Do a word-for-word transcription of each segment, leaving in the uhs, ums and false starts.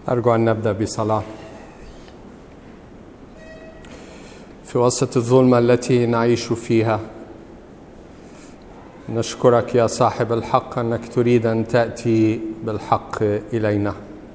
أرجو أن نبدأ بصلاة. في وسط الظلمة التي نعيش فيها نشكرك يا صاحب الحق أنك تريد أن تأتي بالحق إلينا.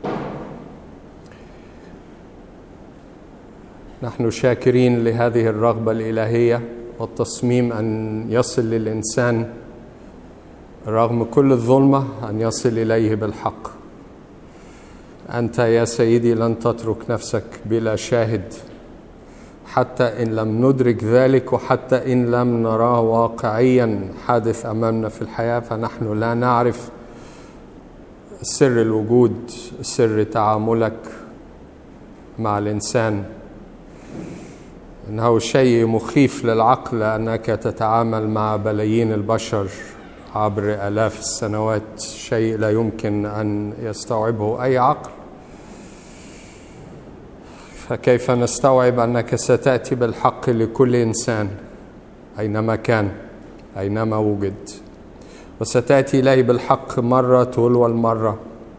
نحن شاكرين لهذه الرغبة الإلهية والتصميم أن يصل للإنسان رغم كل الظلمة أن يصل إليه بالحق. أنت يا سيدي لن تترك نفسك بلا شاهد حتى إن لم ندرك ذلك، وحتى إن لم نراه واقعيا حادث أمامنا في الحياة، فنحن لا نعرف سر الوجود، سر تعاملك مع الإنسان. إنه شيء مخيف للعقل أنك تتعامل مع بلايين البشر عبر آلاف السنوات، شيء لا يمكن أن يستوعبه أي عقل. فكيف نستوعب أنك ستأتي بالحق لكل إنسان أينما كان أينما وجد، وستأتي إليه بالحق مرة تلو المرة،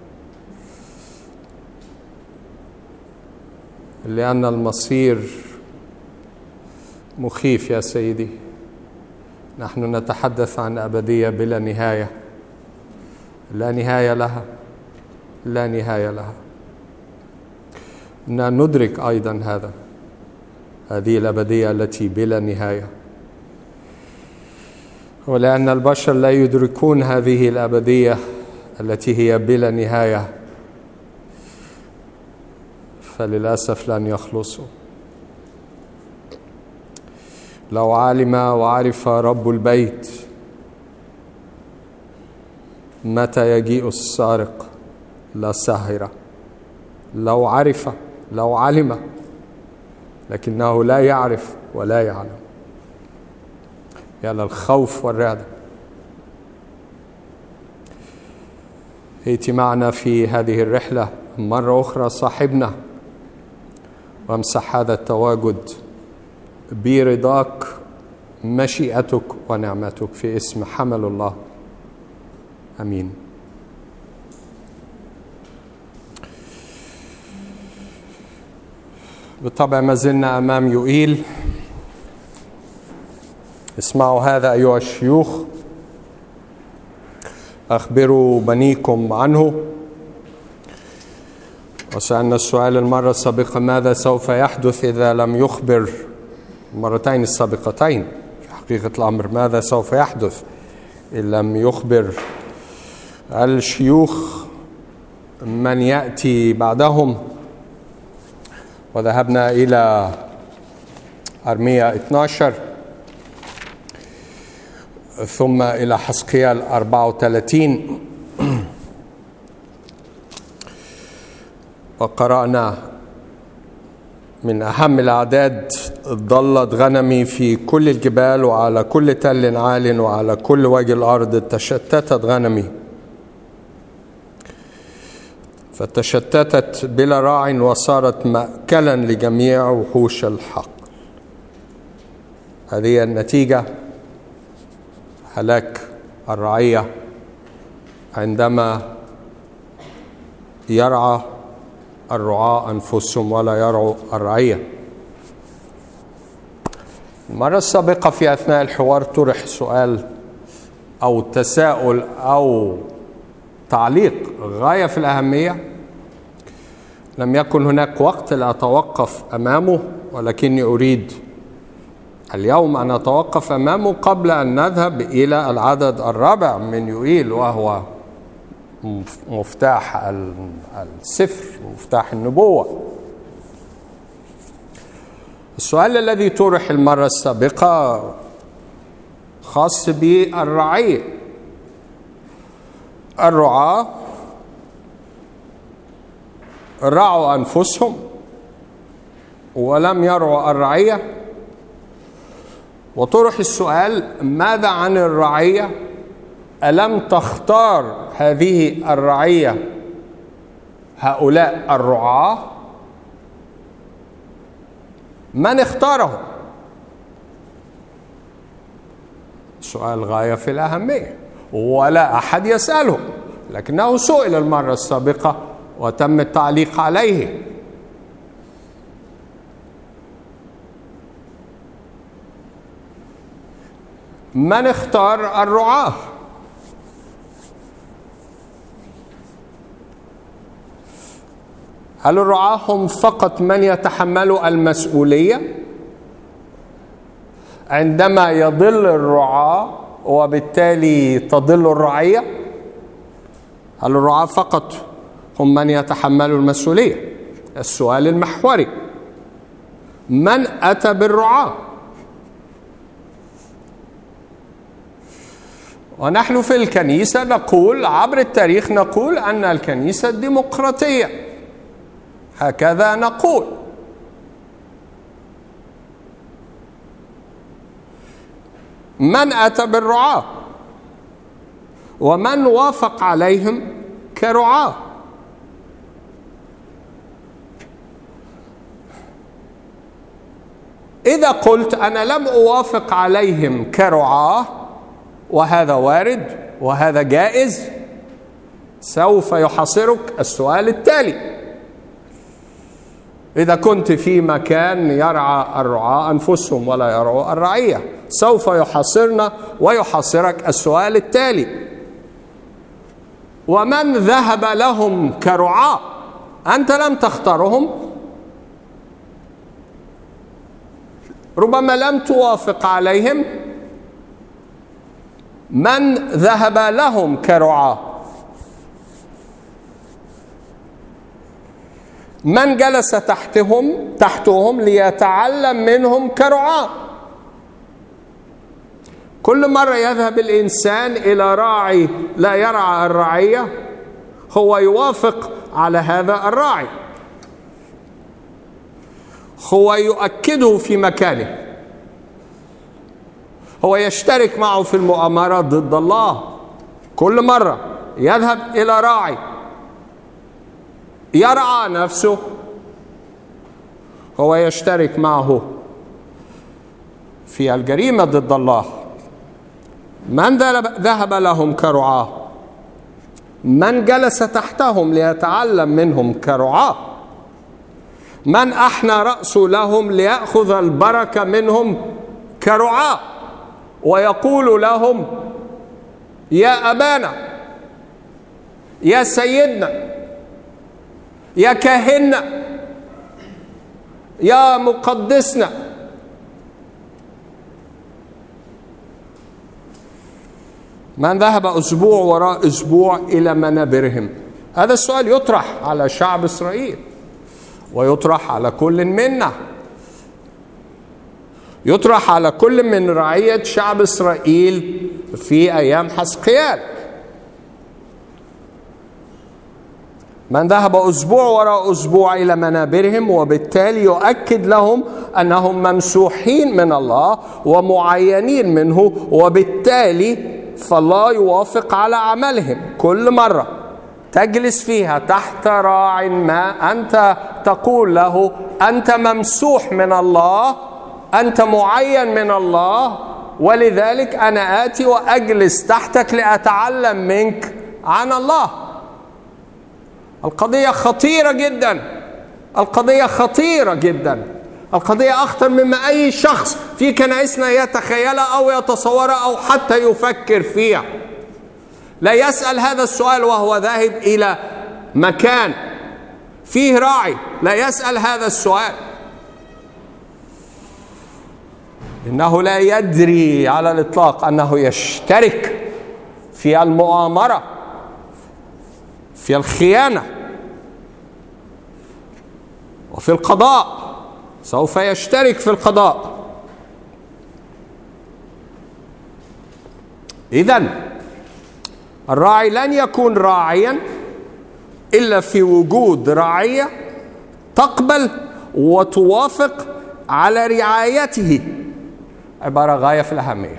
لأن المصير مخيف يا سيدي. نحن نتحدث عن أبدية بلا نهاية، لا نهاية لها، لا نهاية لها. ندرك أيضا هذا، هذه الأبدية التي بلا نهاية، ولأن البشر لا يدركون هذه الأبدية التي هي بلا نهاية فللأسف لن يخلصوا. لو علم وعرف رب البيت متى يجيء السارق لسهر. لو عرف، لو علم، لكنه لا يعرف ولا يعلم. يا للخوف والرعدة. ائت معنا في هذه الرحلة مرة أخرى صاحبنا، وامسح هذا التواجد برضاك، مشيئتك ونعمتك، في اسم حمل الله، أمين. بالطبع ما زلنا أمام يوئيل. اسمعوا هذا أيها الشيوخ، أخبروا بنيكم عنه. وسألنا السؤال المرة السابقة ماذا سوف يحدث إذا لم يخبر، المرتين السابقتين في حقيقة الأمر، ماذا سوف يحدث إن لم يخبر الشيوخ من يأتي بعدهم. وذهبنا إلى أرميا اثني عشر، ثم إلى حزقيال أربعة وثلاثين، وقرأنا من أهم الأعداد: ضلت غنمي في كل الجبال وعلى كل تل عال وعلى كل وجه الأرض تشتتت غنمي، فتشتتت بلا راع وصارت مأكلا لجميع وحوش الحق. هذه النتيجة، هلاك الرعية عندما يرعى الرعاة أنفسهم ولا يرعوا الرعية. المرة السابقة في أثناء الحوار طرح سؤال أو تساؤل أو تعليق غاية في الأهمية، لم يكن هناك وقت لأتوقف أمامه، ولكني أريد اليوم أن أتوقف أمامه قبل أن نذهب إلى العدد الرابع من يوئيل، وهو مفتاح السفر، مفتاح النبوة. السؤال الذي طرح المرة السابقة خاص بالرعية. الرعاة رعوا أنفسهم ولم يرعوا الرعية، وطرح السؤال: ماذا عن الرعية؟ ألم تختار هذه الرعية هؤلاء الرعاة؟ من اختارهم؟ سؤال غاية في الأهمية، ولا أحد يسأله، لكنه سئل المرة السابقة وتم التعليق عليه. من اختار الرعاة؟ هل الرعاة هم فقط من يتحملوا المسؤولية عندما يضل الرعاة وبالتالي تضل الرعية؟ هل الرعاة فقط هم من يتحملوا المسؤولية؟ السؤال المحوري: من أتى بالرعاة؟ ونحن في الكنيسة نقول عبر التاريخ نقول أن الكنيسة ديمقراطية، هكذا نقول. من أتى بالرعاة ومن وافق عليهم كرعاة؟ إذا قلت أنا لم أوافق عليهم كرعاة، وهذا وارد وهذا جائز، سوف يحاصرك السؤال التالي: إذا كنت في مكان يرعى الرعاة أنفسهم ولا يرعوا الرعية، سوف يحاصرنا ويحاصرك السؤال التالي: ومن ذهب لهم كرعاة؟ أنت لم تختارهم، ربما لم توافق عليهم. من ذهب لهم كرعاة؟ من جلس تحتهم تحتهم ليتعلم منهم كرعاة؟ كل مرة يذهب الإنسان إلى راعي لا يرعى الرعية هو يوافق على هذا الراعي، هو يؤكده في مكانه، هو يشترك معه في المؤامرة ضد الله. كل مرة يذهب إلى راعي يرعى نفسه هو يشترك معه في الجريمة ضد الله. من ذهب لهم كرعاة؟ من جلس تحتهم ليتعلم منهم كرعاة؟ من أحنى رأسه لهم ليأخذ البركة منهم كرعاة ويقول لهم يا أبانا، يا سيدنا، يا كاهننا، يا مقدسنا؟ من ذهب أسبوع وراء أسبوع إلى منابرهم؟ هذا السؤال يطرح على شعب إسرائيل ويطرح على كل منا، يطرح على كل من رعية شعب إسرائيل في أيام حزقيال. من ذهب أسبوع وراء أسبوع إلى منابرهم وبالتالي يؤكد لهم أنهم ممسوحين من الله ومعينين منه، وبالتالي فالله يوافق على عملهم. كل مرة تجلس فيها تحت راع ما أنت تقول له أنت ممسوح من الله، أنت معين من الله، ولذلك أنا آتي وأجلس تحتك لأتعلم منك عن الله. القضية خطيرة جدا، القضية خطيرة جدا، القضية أخطر مما أي شخص في كنائسنا يتخيلها أو يتصورها أو حتى يفكر فيها. لا يسأل هذا السؤال وهو ذاهب إلى مكان فيه راعي، لا يسأل هذا السؤال، إنه لا يدري على الإطلاق أنه يشترك في المؤامرة، في الخيانة، وفي القضاء. سوف يشترك في القضاء. إذن الراعي لن يكون راعيا إلا في وجود رعية تقبل وتوافق على رعايته. عبارة غاية في الأهمية.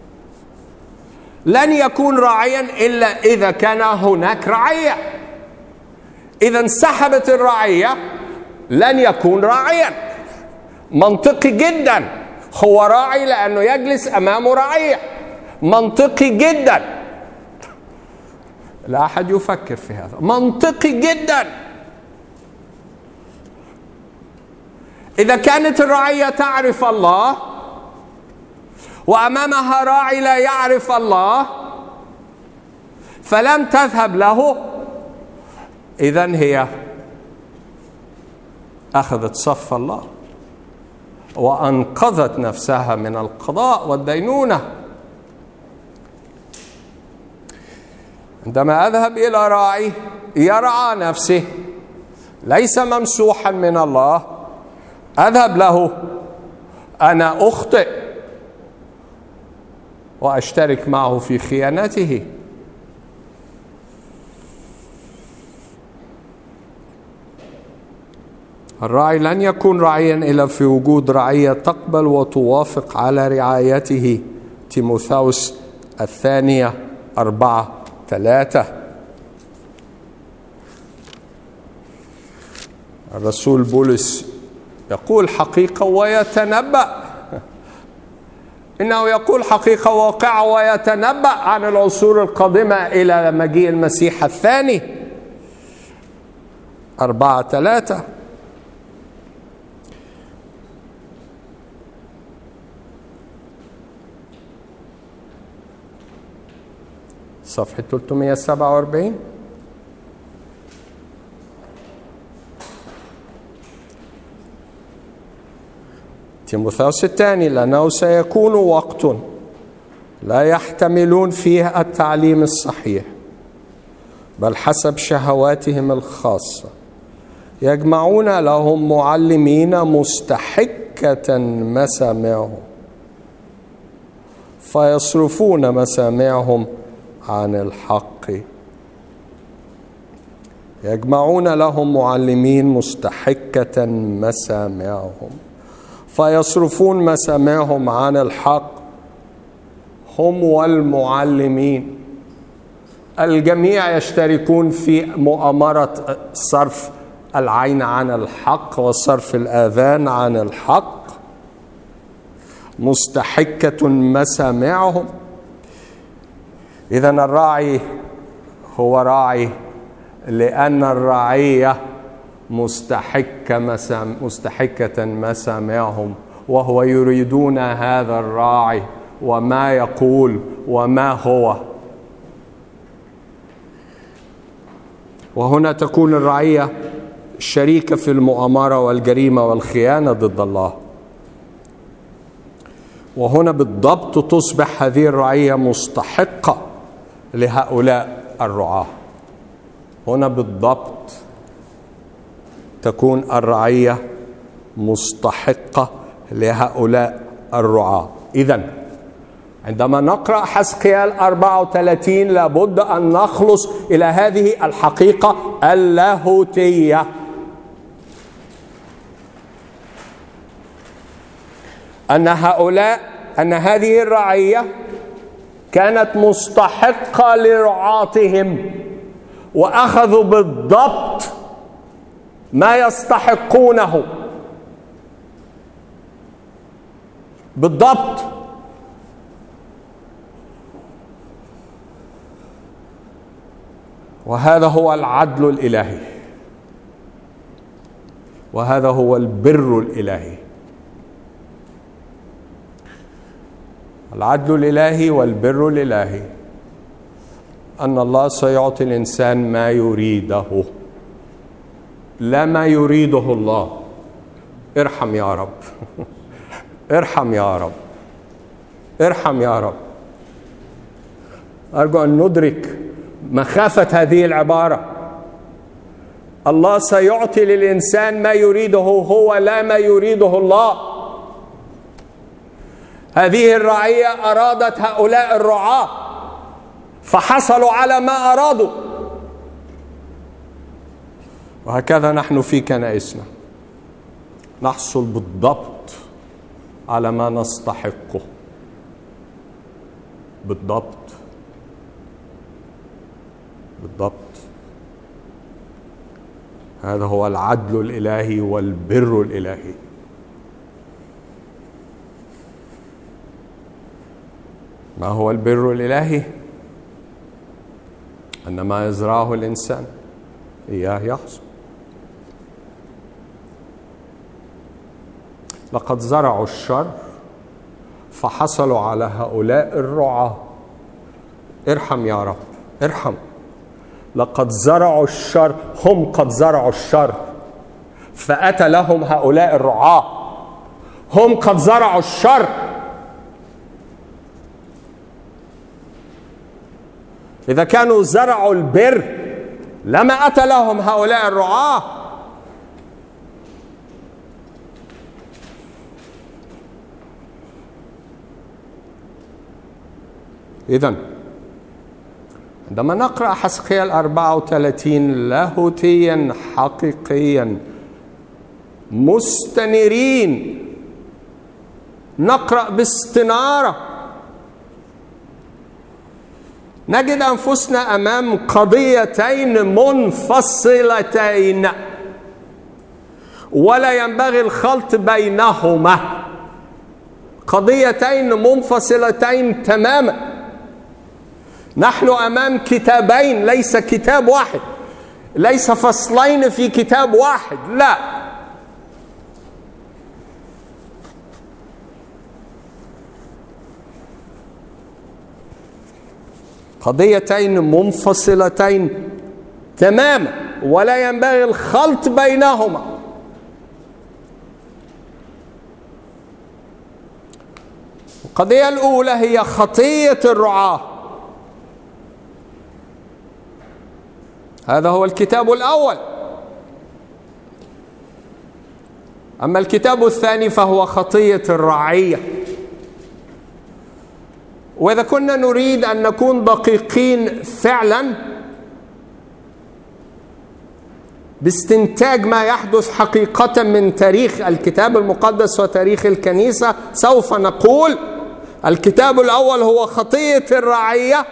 لن يكون راعيا إلا إذا كان هناك رعية. إذا انسحبت الرعية لن يكون راعيا. منطقي جدا، هو راعي لأنه يجلس أمامه رعية. منطقي جدا، لا أحد يفكر في هذا. منطقي جدا إذا كانت الرعية تعرف الله وأمامها راعي لا يعرف الله فلم تذهب له، إذن هي أخذت صف الله وأنقذت نفسها من القضاء والدينونة. عندما أذهب إلى راعي يرعى نفسه ليس ممسوحا من الله، أذهب له أنا أخطئ وأشترك معه في خيانته. الراعي لن يكون راعيا إلا في وجود رعية تقبل وتوافق على رعايته. تيموثاوس الثانية أربعة ثلاثة. الرسول بولس يقول حقيقة ويتنبأ، إنه يقول حقيقة واقعة ويتنبأ عن العصور القادمة إلى مجيء المسيح الثاني. أربعة ثلاثة. صفحة ثلاثمائة وسبعة وأربعين. تيموثاوس الثاني، لأنه سيكون وقت لا يحتملون فيه التعليم الصحيح بل حسب شهواتهم الخاصة، يجمعون لهم معلمين مستحكة مسامعهم فيصرفون مسامعهم عن الحق. يجمعون لهم معلمين مستحكة مسامعهم فيصرفون مسامعهم عن الحق. هم والمعلمين الجميع يشتركون في مؤامرة صرف العين عن الحق وصرف الآذان عن الحق. مستحكة مسامعهم. إذن الراعي هو راعي لأن الرعية مستحكة مسام مستحكة مسامعهم، وهو يريدون هذا الراعي وما يقول وما هو. وهنا تكون الرعية شريكة في المؤامرة والجريمة والخيانة ضد الله. وهنا بالضبط تصبح هذه الرعية مستحقة لهؤلاء الرعاة. هنا بالضبط تكون الرعية مستحقة لهؤلاء الرعاة. إذن عندما نقرأ حزقيال أربعة وثلاثين لابد أن نخلص إلى هذه الحقيقة اللاهوتية، أن هؤلاء أن هذه الرعية كانت مستحقة لرعاتهم وأخذوا بالضبط ما يستحقونه بالضبط. وهذا هو العدل الإلهي، وهذا هو البر الإلهي. العدل الإلهي والبر الإلهي أن الله سيعطي الإنسان ما يريده لا ما يريده الله. ارحم يا رب ارحم يا رب ارحم يا رب. أرجو أن ندرك مخافة هذه العبارة. الله سيعطي للإنسان ما يريده هو لا ما يريده الله. هذه الرعية أرادت هؤلاء الرعاة فحصلوا على ما أرادوا، وهكذا نحن في كنائسنا نحصل بالضبط على ما نستحقه بالضبط بالضبط. هذا هو العدل الإلهي والبر الإلهي. ما هو البر الإلهي؟ أن ما يزرعه الإنسان إياه يحصد. لقد زرعوا الشر فحصلوا على هؤلاء الرعاة. ارحم يا رب، ارحم. لقد زرعوا الشر، هم قد زرعوا الشر فأتى لهم هؤلاء الرعاة. هم قد زرعوا الشر. إذا كانوا زرعوا البر لما أتى لهم هؤلاء الرعاة. إذن عندما نقرأ حزقيال أربعة وثلاثين لاهوتيا حقيقيا مستنيرين، نقرأ باستنارة، نجد أنفسنا أمام قضيتين منفصلتين ولا ينبغي الخلط بينهما. قضيتين منفصلتين تماما. نحن أمام كتابين، ليس كتاب واحد، ليس فصلين في كتاب واحد، لا. قضيتين منفصلتين تماما ولا ينبغي الخلط بينهما. القضية الأولى هي خطية الرعاة. هذا هو الكتاب الأول. أما الكتاب الثاني فهو خطية الرعية. وإذا كنا نريد أن نكون دقيقين فعلا باستنتاج ما يحدث حقيقة من تاريخ الكتاب المقدس وتاريخ الكنيسة، سوف نقول الكتاب الأول هو خطية الرعية،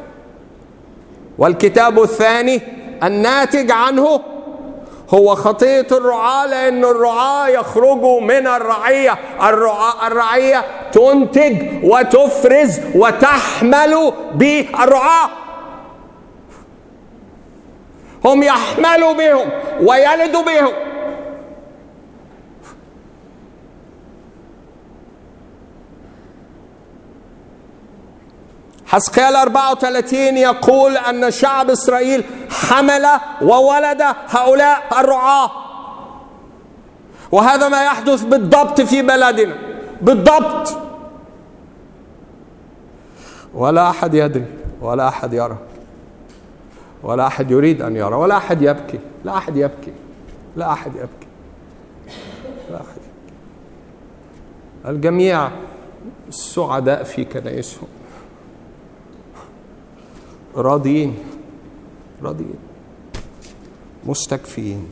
والكتاب الثاني الناتج عنه هو خطية الرعاة، لأن الرعاة يخرجوا من الرعية. الرعاة الرعية تنتج وتفرز وتحمل بالرعاة. هم يحملوا بهم ويلدوا بهم. حزقيال أربعة وثلاثين يقول أن شعب إسرائيل حمل وولد هؤلاء الرعاة، وهذا ما يحدث بالضبط في بلدنا بالضبط، ولا أحد يدري ولا أحد يرى ولا أحد يريد أن يرى ولا أحد يبكي. لا أحد يبكي لا أحد يبكي لا أحد يبكي. الجميع سعداء في كنائسهم، راضيين راضيين مستكفين.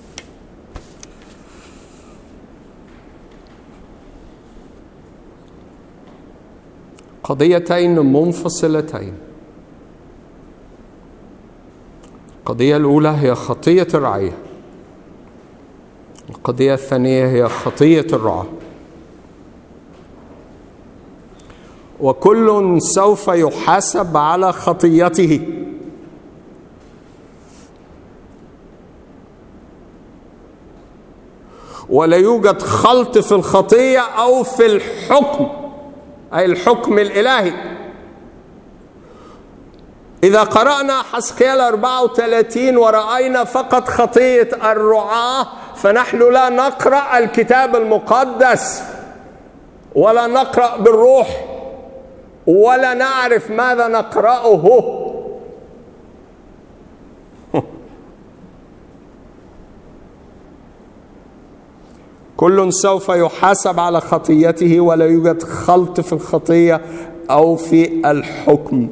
قضيتين منفصلتين. القضية الأولى هي خطية الرعية، القضية الثانية هي خطية الرعاة. وكل سوف يحاسب على خطيته. ولا يوجد خلط في الخطية أو في الحكم، أي الحكم الإلهي. إذا قرأنا حزقيال أربعة وثلاثين ورأينا فقط خطية الرعاة فنحن لا نقرأ الكتاب المقدس ولا نقرأ بالروح ولا نعرف ماذا نقرأه. كل سوف يحاسب على خطيته ولا يوجد خلط في الخطية أو في الحكم.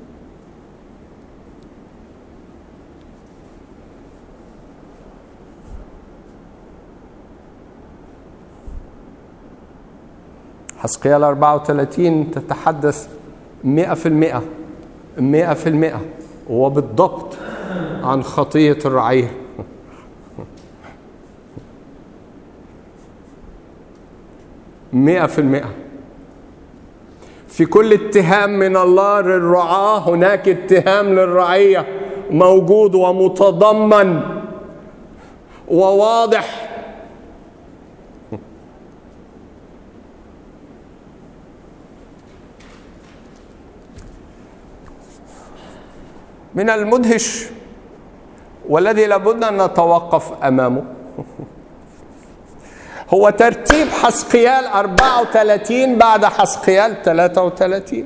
حزقيال أربعة وثلاثين تتحدث مئة في المئة مئة في المئة وبالضبط عن خطية الرعية. مئة في المئة. في كل اتهام من الله للرعاة هناك اتهام للرعية موجود ومتضمن وواضح. من المدهش والذي لابد أن نتوقف أمامه هو ترتيب حسقيال أربعة وثلاثين بعد حسقيال ثلاثة وثلاثين.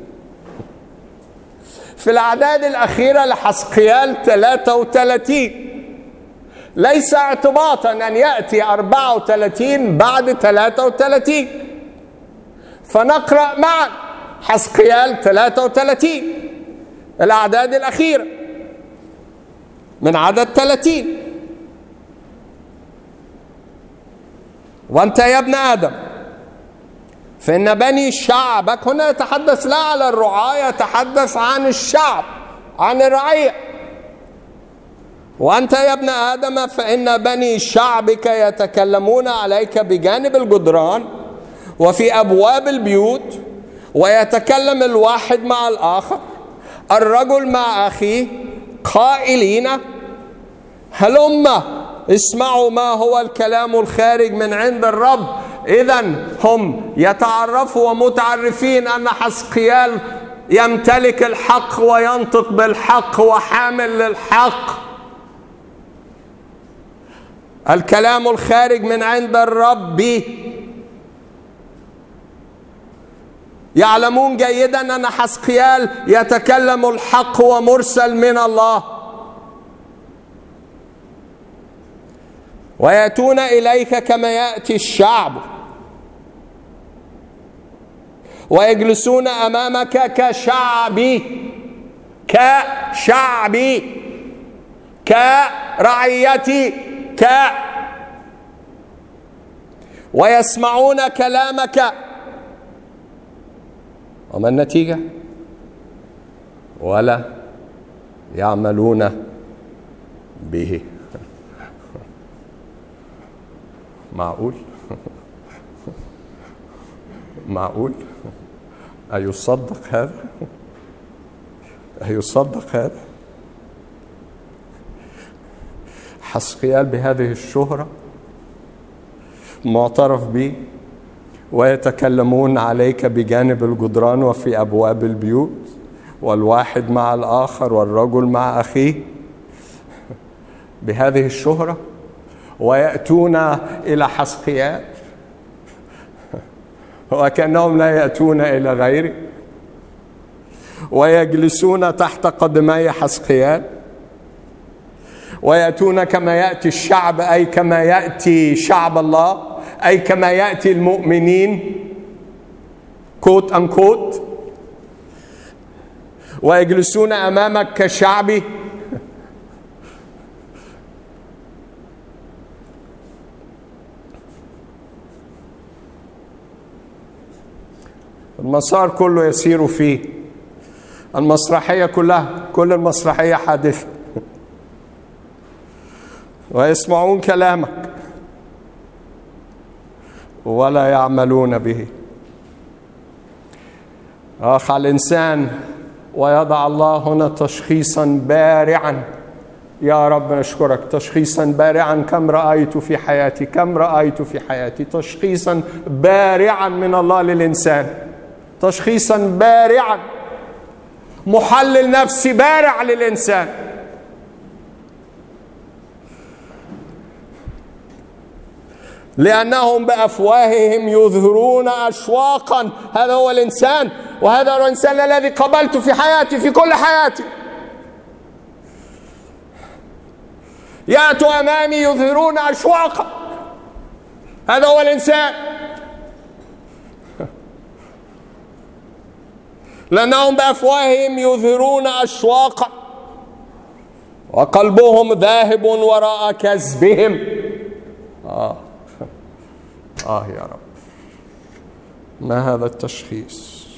في الأعداد الأخيرة لحسقيال ثلاثة وثلاثين ليس اعتباطا أن يأتي أربعة وثلاثين بعد ثلاثة وثلاثين، فنقرأ معا حسقيال ثلاثة وثلاثين الأعداد الأخيرة من عدد ثلاثين. وأنت يا ابن آدم فإن بني شعبك، هنا يتحدث لا على الرعاة، يتحدث عن الشعب، عن الرعية. وأنت يا ابن آدم فإن بني شعبك يتكلمون عليك بجانب الجدران وفي أبواب البيوت، ويتكلم الواحد مع الآخر، الرجل مع أخيه، قائلين هلم اسمعوا ما هو الكلام الخارج من عند الرب. إذن هم يتعرفوا ومتعرفين أن حسقيال يمتلك الحق وينطق بالحق وحامل للحق. الكلام الخارج من عند الرب. يعلمون جيدا أن حسقيال يتكلم الحق ومرسل من الله. ويأتون إليك كما يأتي الشعب ويجلسون أمامك كشعبي، كشعبي، كرعيتي، ك ويسمعون كلامك. وما النتيجة؟ ولا يعملون به. معقول؟ معقول؟ أيصدق هذا؟ أيصدق هذا؟ حسقيال بهذه الشهرة معترف به، ويتكلمون عليك بجانب الجدران وفي أبواب البيوت، والواحد مع الآخر والرجل مع أخيه، بهذه الشهرة، ويأتون إلى حسقيال وكأنهم لا يأتون إلى غيره، ويجلسون تحت قدمي حسقيال، ويأتون كما يأتي الشعب، أي كما يأتي شعب الله، أي كما يأتي المؤمنين كوت أنكوت، ويجلسون أمامك كشعبي. المسار كله يسير فيه، المسرحية كلها، كل المسرحية حادثة. ويسمعون كلامك ولا يعملون به. أخ على الإنسان ويضع الله هنا تشخيصا بارعا. يا رب نشكرك، تشخيصا بارعا. كم رأيت في حياتي، كم رأيت في حياتي تشخيصا بارعا من الله للإنسان، تشخيصا بارعا، محلل نفسي بارع للإنسان. لأنهم بأفواههم يظهرون أشواقا. هذا هو الإنسان، وهذا هو الإنسان الذي قبلته في حياتي، في كل حياتي. يأتوا أمامي يظهرون أشواقا. هذا هو الإنسان. لأنهم بأفواههم يظهرون أشواقا وقلبهم ذاهب وراء كذبهم. آه آه يا رب، ما هذا التشخيص؟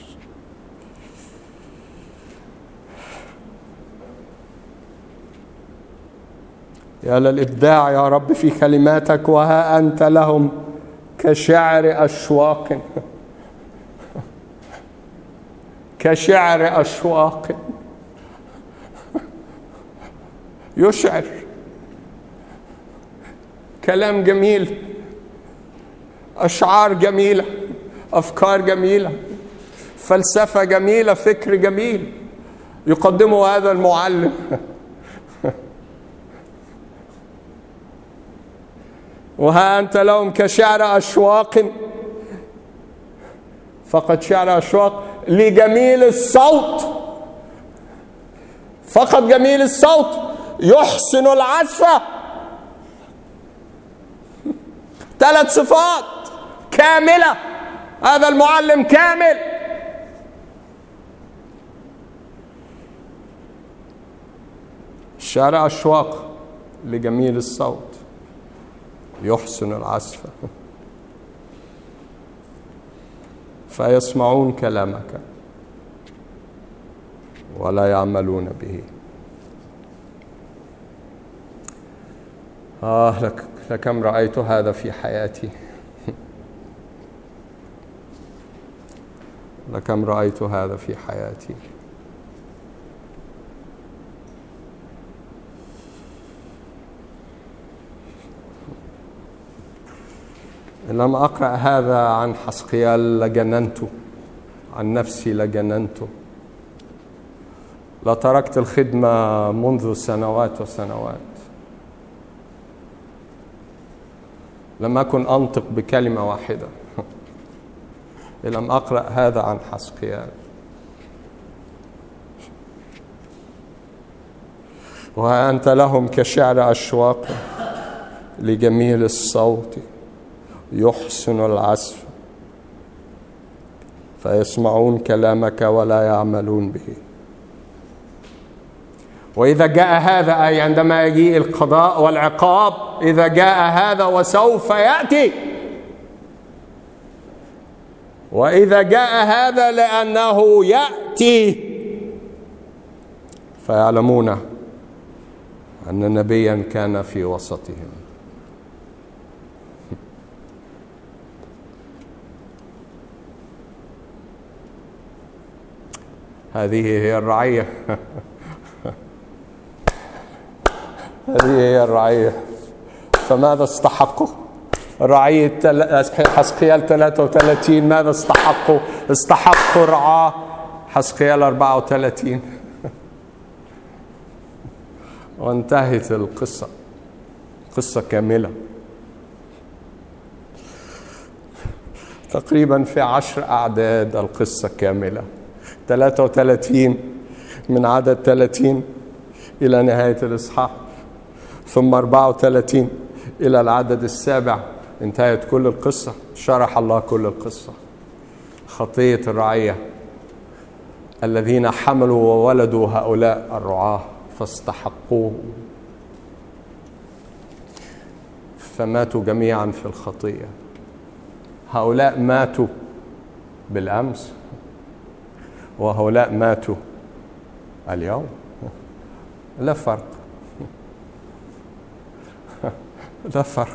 يا للإبداع يا رب في كلماتك. وها أنت لهم كشعر أشواق، كشعر أشواق يشعر. كلام جميل، أشعار جميلة، أفكار جميلة، فلسفة جميلة، فكر جميل يقدمه هذا المعلم. وها أنت لهم كشعر أشواق، فقط شعر أشواق لجميل الصوت، فقط جميل الصوت يحسن العزف. ثلاث صفات كاملة، هذا المعلم كامل. شعر أشواق لجميل الصوت يحسن العزف، فيسمعون كلامك ولا يعملون به. آه لك لكم رأيت هذا في حياتي، لكم رأيت هذا في حياتي. إن لم أقرأ هذا عن حسقيال لجننت، عن نفسي لجننت، لتركت الخدمة منذ سنوات وسنوات. لم أكن أنطق بكلمة واحدة إن لم أقرأ هذا عن حسقيال. وأنت لهم كشعر أشواق لجميل الصوت يحسن العزف، فيسمعون كلامك ولا يعملون به. وإذا جاء هذا، أي عندما يجيء القضاء والعقاب، إذا جاء هذا وسوف يأتي، وإذا جاء هذا لأنه يأتي، فيعلمون أن نبيا كان في وسطهم. هذه هي الرعية. هذه هي الرعية. فماذا استحقوا؟ رعية حسقيال ثلاثة وثلاثين ماذا استحقوا؟ استحقوا رعاة حسقيال أربعة وثلاثين. وانتهت القصة، قصة كاملة تقريبا في عشر أعداد. القصة كاملة ثلاثة وثلاثين من عدد ثلاثين إلى نهاية الإصحاح، ثم أربعة وثلاثين إلى العدد السابع انتهت كل القصة. شرح الله كل القصة. خطية الرعية الذين حملوا وولدوا هؤلاء الرعاة فاستحقوه، فماتوا جميعا في الخطية. هؤلاء ماتوا بالأمس وهؤلاء ماتوا اليوم، لا فرق، لا فرق.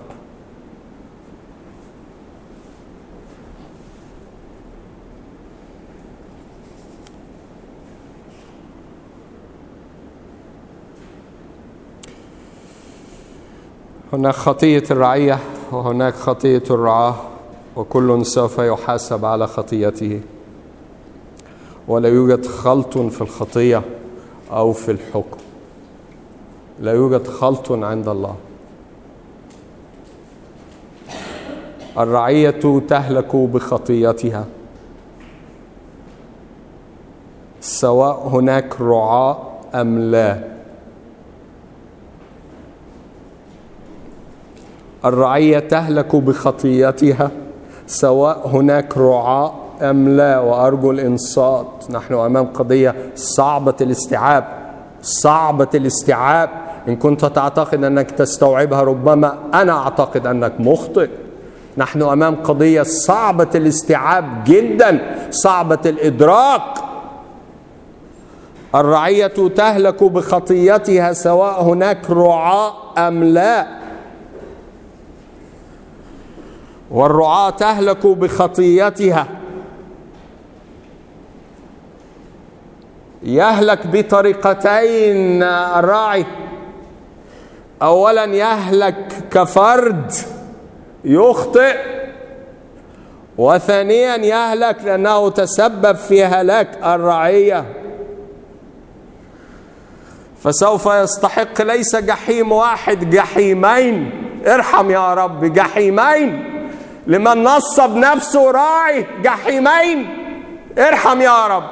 هناك خطية الرعية وهناك خطية الرعاة، وكل سوف يحاسب على خطيته، ولا يوجد خلط في الخطية أو في الحكم. لا يوجد خلط عند الله. الرعية تهلك بخطيتها، سواء هناك رعاة أم لا. الرعية تهلك بخطيتها سواء هناك رعاة أم لا. وأرجو الإنصات، نحن أمام قضية صعبة الاستيعاب، صعبة الاستيعاب. إن كنت تعتقد أنك تستوعبها ربما أنا أعتقد أنك مخطئ. نحن أمام قضية صعبة الاستيعاب جدا، صعبة الإدراك. الرعية تهلك بخطيتها سواء هناك رعاة أم لا. والرعاة تهلك بخطيتها. يهلك بطريقتين الراعي. أولا يهلك كفرد يخطئ، وثانيا يهلك لأنه تسبب في هلاك الرعية. فسوف يستحق ليس جحيم واحد، جحيمين. ارحم يا رب، جحيمين لمن نصب نفسه راعي، جحيمين. ارحم يا رب.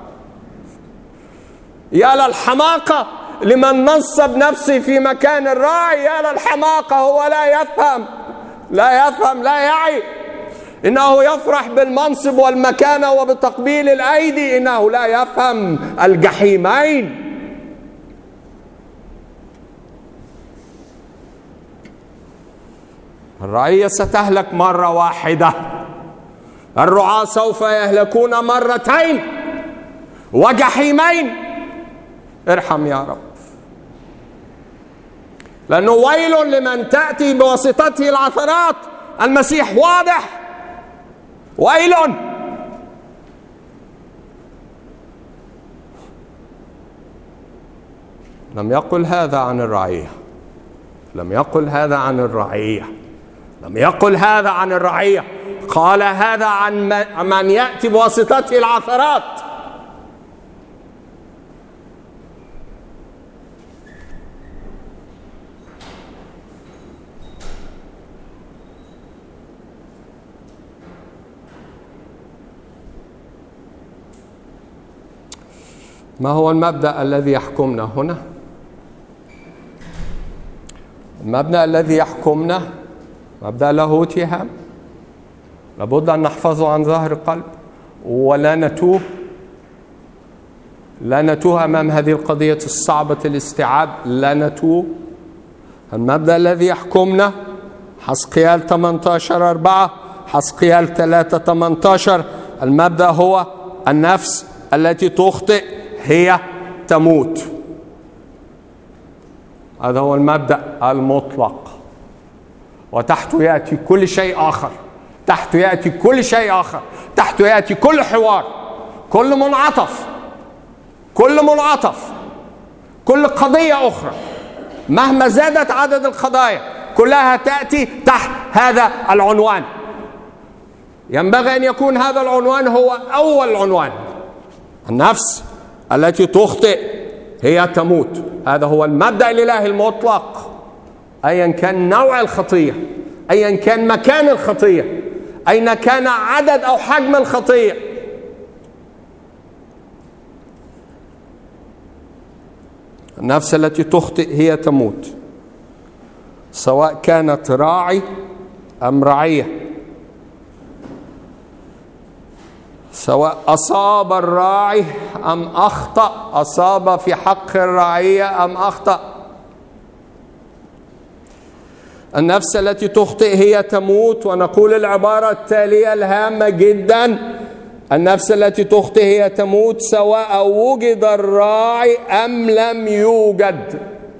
يا للحماقة لمن نصب نفسه في مكان الراعي، يا للحماقة. هو لا يفهم، لا يفهم، لا يعي. إنه يفرح بالمنصب والمكانة وبتقبيل الأيدي، إنه لا يفهم الجحيمين. الرعية ستهلك مرة واحدة، الرعاة سوف يهلكون مرتين وجحيمين. ارحم يا رب، لأنه ويل لمن تأتي بواسطته العثرات. المسيح واضح، ويل. لم يقل هذا عن الرعية، لم يقل هذا عن الرعية، لم يقل هذا عن الرعية. قال هذا عن من يأتي بواسطته العثرات. ما هو المبدأ الذي يحكمنا هنا؟ المبدأ الذي يحكمنا مبدأ لاهوتي هام، لابد أن نحفظه عن ظهر قلب، ولا نتوه، لا نتوه أمام هذه القضية الصعبة الاستيعاب، لا نتوه. المبدأ الذي يحكمنا حسقيال ثمانية عشر أربعة، حسقيال ثلاثة ثمانية عشر. المبدأ هو النفس التي تخطئ هي تموت. هذا هو المبدأ المطلق، وتحته يأتي كل شيء آخر، تحته يأتي كل شيء آخر، تحته يأتي كل حوار، كل منعطف، كل منعطف، كل قضية أخرى مهما زادت عدد القضايا كلها تأتي تحت هذا العنوان. ينبغي أن يكون هذا العنوان هو أول عنوان. النفس التي تخطئ هي تموت. هذا هو المبدأ الإلهي المطلق، أيا كان نوع الخطية، أيا كان مكان الخطية، أين كان عدد أو حجم الخطية. النفس التي تخطئ هي تموت، سواء كانت راعي أم رعية، سواء أصاب الراعي أم أخطأ، أصاب في حق الرعية أم أخطأ. النفس التي تخطئ هي تموت. ونقول العبارة التالية الهامة جدا: النفس التي تخطئ هي تموت سواء وجد الراعي أم لم يوجد.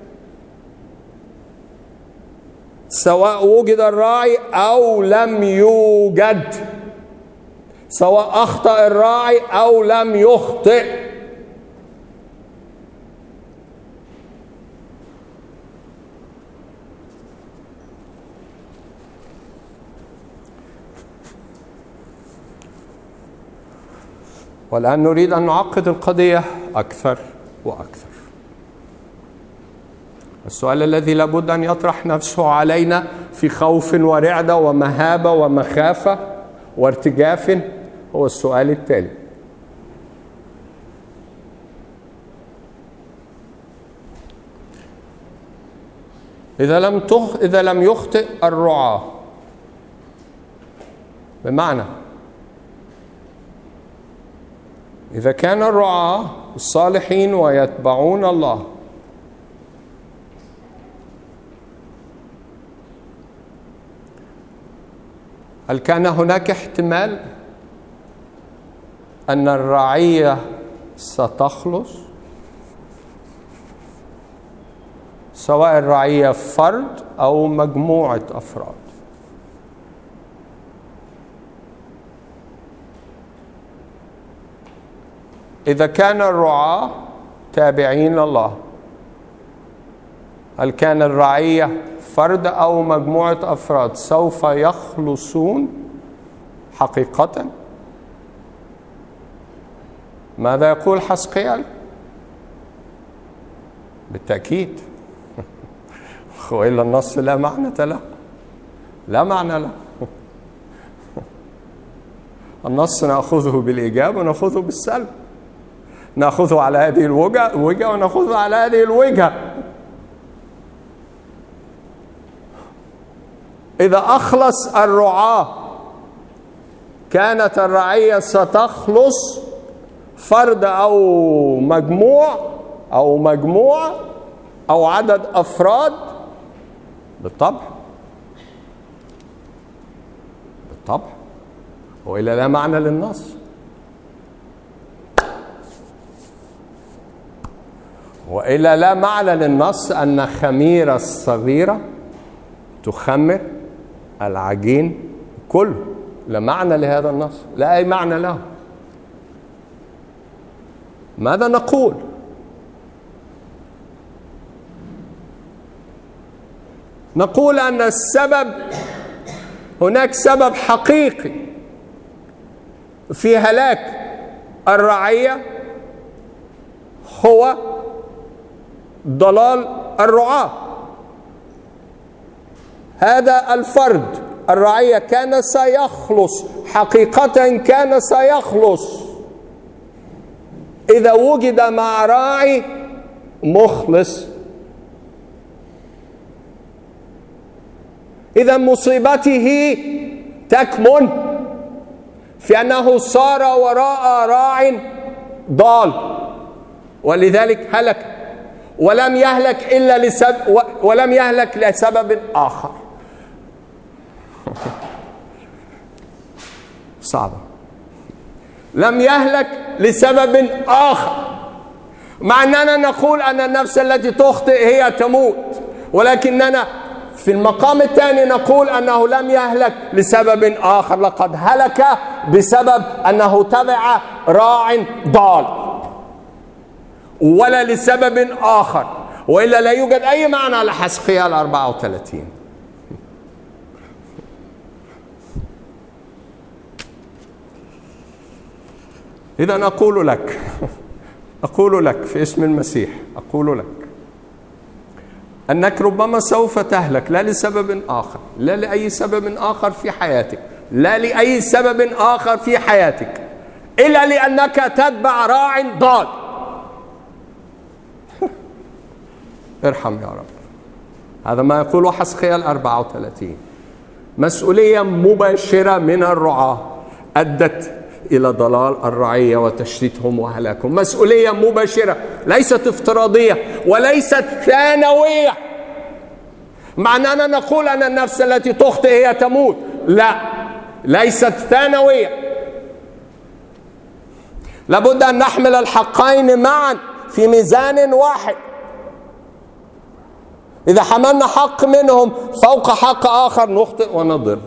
سواء وجد الراعي أو لم يوجد، سواء أخطأ الراعي أو لم يخطئ. والآن نريد أن نعقد القضية أكثر وأكثر. السؤال الذي لابد أن يطرح نفسه علينا في خوف ورعدة ومهابة ومخافة وارتجاف هو السؤال التالي: إذا لم تخ... إذا لم يخطئ الرعاة، بمعنى إذا كان الرعاة الصالحين ويتبعون الله، هل كان هناك احتمال أن الرعية ستخلص؟ سواء الرعية فرد أو مجموعة أفراد. إذا كان الرعاة تابعين لله، هل كان الرعية فرد أو مجموعة أفراد سوف يخلصون حقيقة؟ ماذا يقول حسقيال؟ بالتأكيد. وإلا النص لا معنى له، لا معنى له. النص نأخذه بالإيجاب ونأخذه بالسلب، نأخذه على هذه الوجهة ونأخذه على هذه الوجهة. إذا أخلص الرعاة كانت الرعية ستخلص، فرد أو مجموع أو مجموعة أو عدد أفراد، بالطبع بالطبع، وإلا لا معنى للنص. وإلا لا معنى للنص أن خميرة الصغيرة تخمر العجين كله. لا معنى لهذا النص، لا أي معنى له. ماذا نقول؟ نقول أن السبب، هناك سبب حقيقي في هلاك الرعية هو ضلال الرعاة. هذا الفرد الرعية كان سيخلص، حقيقة كان سيخلص إذا وجد مع راعي مخلص. إذا مصيبته تكمن في أنه صار وراء راع ضال، ولذلك هلك، ولم يهلك إلا لسبب، ولم يهلك لسبب آخر. صعبة. لم يهلك لسبب آخر، مع أننا نقول أن النفس التي تخطئ هي تموت، ولكننا في المقام الثاني نقول أنه لم يهلك لسبب آخر، لقد هلك بسبب أنه تبع راع ضال، ولا لسبب آخر. وإلا لا يوجد أي معنى لحزقيال أربعة وثلاثين. إذا أقول لك أقول لك في اسم المسيح، أقول لك أنك ربما سوف تهلك، لا لسبب آخر، لا لأي سبب آخر في حياتك، لا لأي سبب آخر في حياتك إلا لأنك تتبع راع ضال. ارحم يا رب. هذا ما يقوله حزقيال أربعة وثلاثين. مسؤولية مباشرة من الرعاة أدت إلى ضلال الرعية وتشتيتهم وهلاكهم. مسؤولية مباشرة، ليست افتراضية وليست ثانوية. مع أننا نقول أن النفس التي تخطئ هي تموت، لا، ليست ثانوية. لابد أن نحمل الحقين معا في ميزان واحد. إذا حملنا حق منهم فوق حق آخر نخطئ ونضل.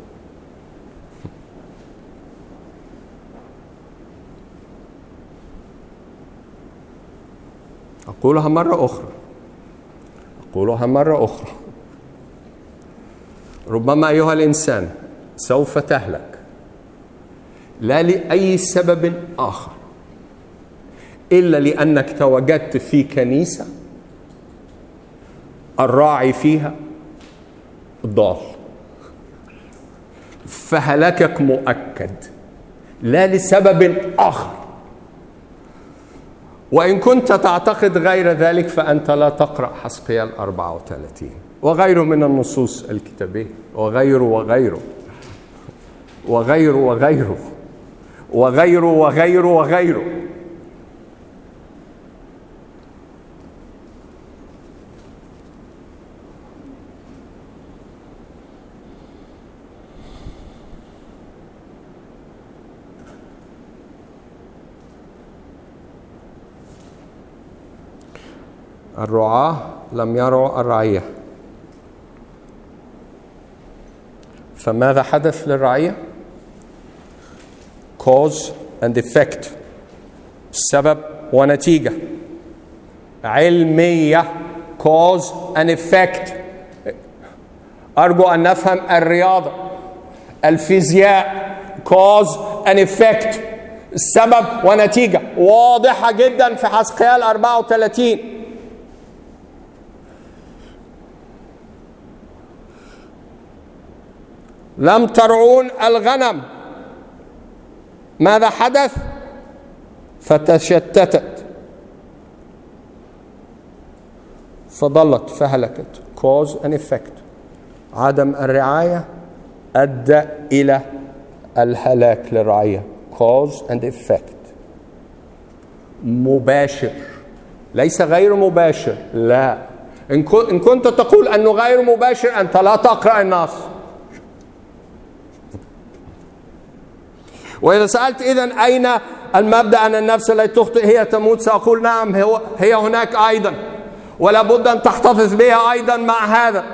أقولها مرة أخرى أقولها مرة أخرى ربما أيها الإنسان سوف تهلك لا لأي سبب آخر إلا لأنك تواجدت في كنيسة الراعي فيها ضال، فهلاكك مؤكد، لا لسبب آخر. وإن كنت تعتقد غير ذلك فأنت لا تقرأ حزقيال أربعة وثلاثين وغيره من النصوص الكتابية، وغيره وغيره وغيره وغيره وغيره وغيره وغيره. الرعاة لم يروا الرعية، فماذا حدث للرعية؟ cause and effect، سبب ونتيجة علمية. cause and effect. أرجو أن نفهم الرياضة، الفيزياء. cause and effect، سبب ونتيجة واضحة جدا في حزقيال أربعة وثلاثين. لم ترعون الغنم. ماذا حدث؟ فتشتتت فضلت فهلكت. cause and effect. عدم الرعاية أدى إلى الهلاك للرعية. cause and effect. مباشر ليس غير مباشر. لا، إن كنت تقول أنه غير مباشر أنت لا تقرأ النص. وإذا سألت إذن أين المبدأ أن النفس التي تخطئ هي تموت، سأقول نعم، هي هناك أيضا، ولا بد أن تحتفظ بها أيضا مع هذا.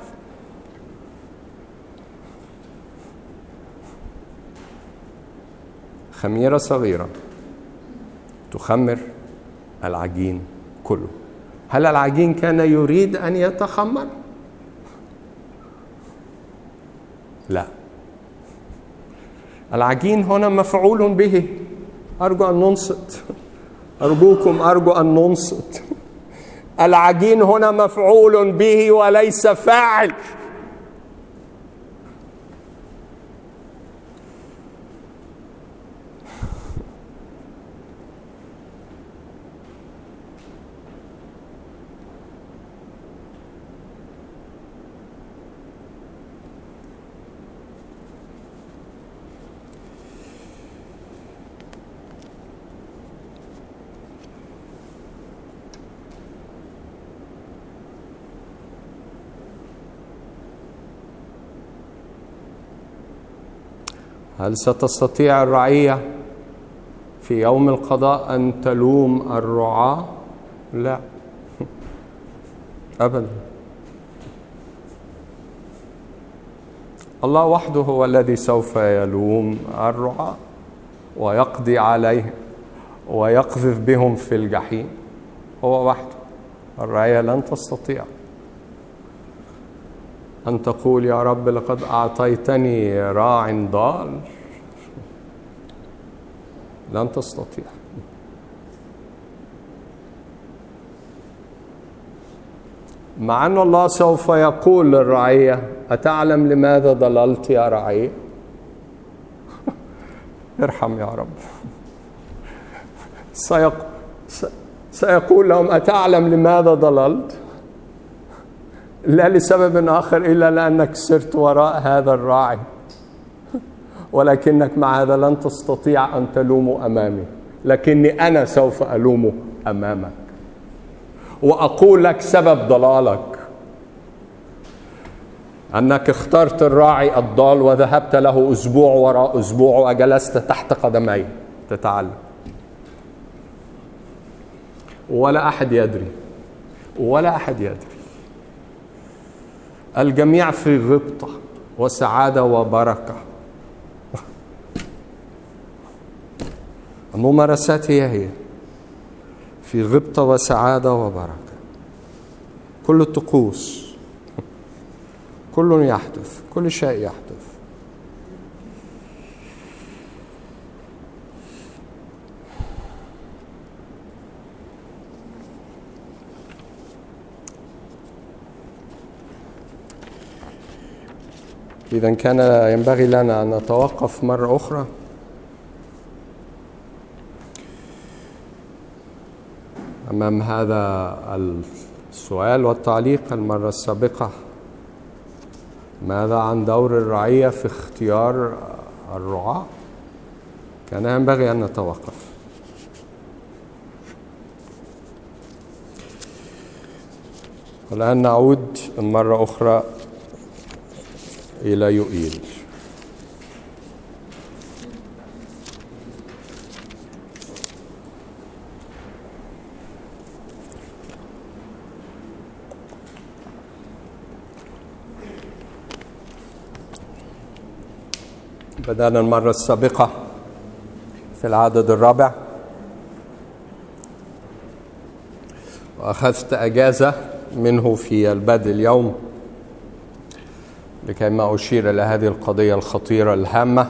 خميرة صغيرة تخمر العجين كله. هل العجين كان يريد أن يتخمر؟ لا، العجين هنا مفعول به. أرجو أن ننصت، أرجوكم أرجو أن ننصت. العجين هنا مفعول به وليس فاعل. هل ستستطيع الرعية في يوم القضاء أن تلوم الرعاة؟ لا أبدا. الله وحده هو الذي سوف يلوم الرعاة ويقضي عليهم ويقذف بهم في الجحيم. هو وحده. الرعية لن تستطيع أن تقول يا رب لقد أعطيتني راع ضال. لن تستطيع. مع أن الله سوف يقول للرعية أتعلم لماذا ضللت يا رعية؟ ارحم يا رب. سيقول لهم أتعلم لماذا ضللت؟ لا لسبب آخر إلا لأنك سرت وراء هذا الراعي، ولكنك مع هذا لن تستطيع أن تلومه أمامي، لكني أنا سوف ألومه أمامك وأقول لك سبب ضلالك، أنك اخترت الراعي الضال وذهبت له أسبوع وراء أسبوع وجلست تحت قدمي تتعلم، ولا أحد يدري ولا أحد يدري. الجميع في غبطة وسعادة وبركة. الممارسات هي هي في غبطة وسعادة وبركة. كل الطقوس، كل يحدث، كل شيء يحدث. إذن كان ينبغي لنا أن نتوقف مرة أخرى أمام هذا السؤال والتعليق المرة السابقة: ماذا عن دور الرعية في اختيار الرعاة؟ كان ينبغي أن نتوقف. والآن نعود مرة أخرى إلى يوئيل. بدأنا المرة السابقة في العدد الرابع، وأخذت أجازة منه في البدء اليوم لكي ما أشير إلى هذه القضية الخطيرة الهامة.